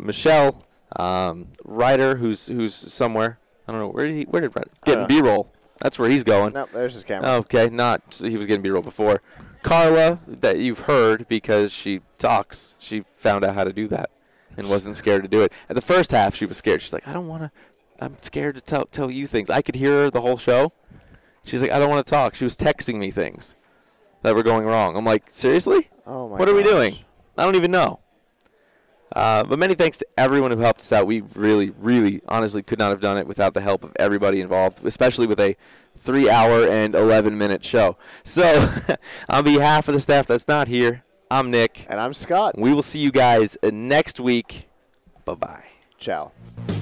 [SPEAKER 1] Michelle, Ryder, who's somewhere. I don't know, where did Ryder? Getting B-roll. That's where he's going.
[SPEAKER 2] Nope, there's his camera.
[SPEAKER 1] Okay, not. So he was getting B-roll before. Carla, that you've heard because she talks. She found out how to do that and wasn't scared to do it. At the first half, she was scared. She's like, I don't want to. I'm scared to tell you things. I could hear her the whole show. She's like, I don't want to talk. She was texting me things that were going wrong. I'm like, seriously?
[SPEAKER 2] Oh my
[SPEAKER 1] What are we
[SPEAKER 2] gosh.
[SPEAKER 1] doing? I don't even know. But many thanks to everyone who helped us out. We really, really, honestly could not have done it without the help of everybody involved, especially with a 3-hour and 11-minute show. So, on behalf of the staff that's not here, I'm Nick.
[SPEAKER 2] And I'm Scott.
[SPEAKER 1] We will see you guys next week. Bye-bye.
[SPEAKER 2] Ciao.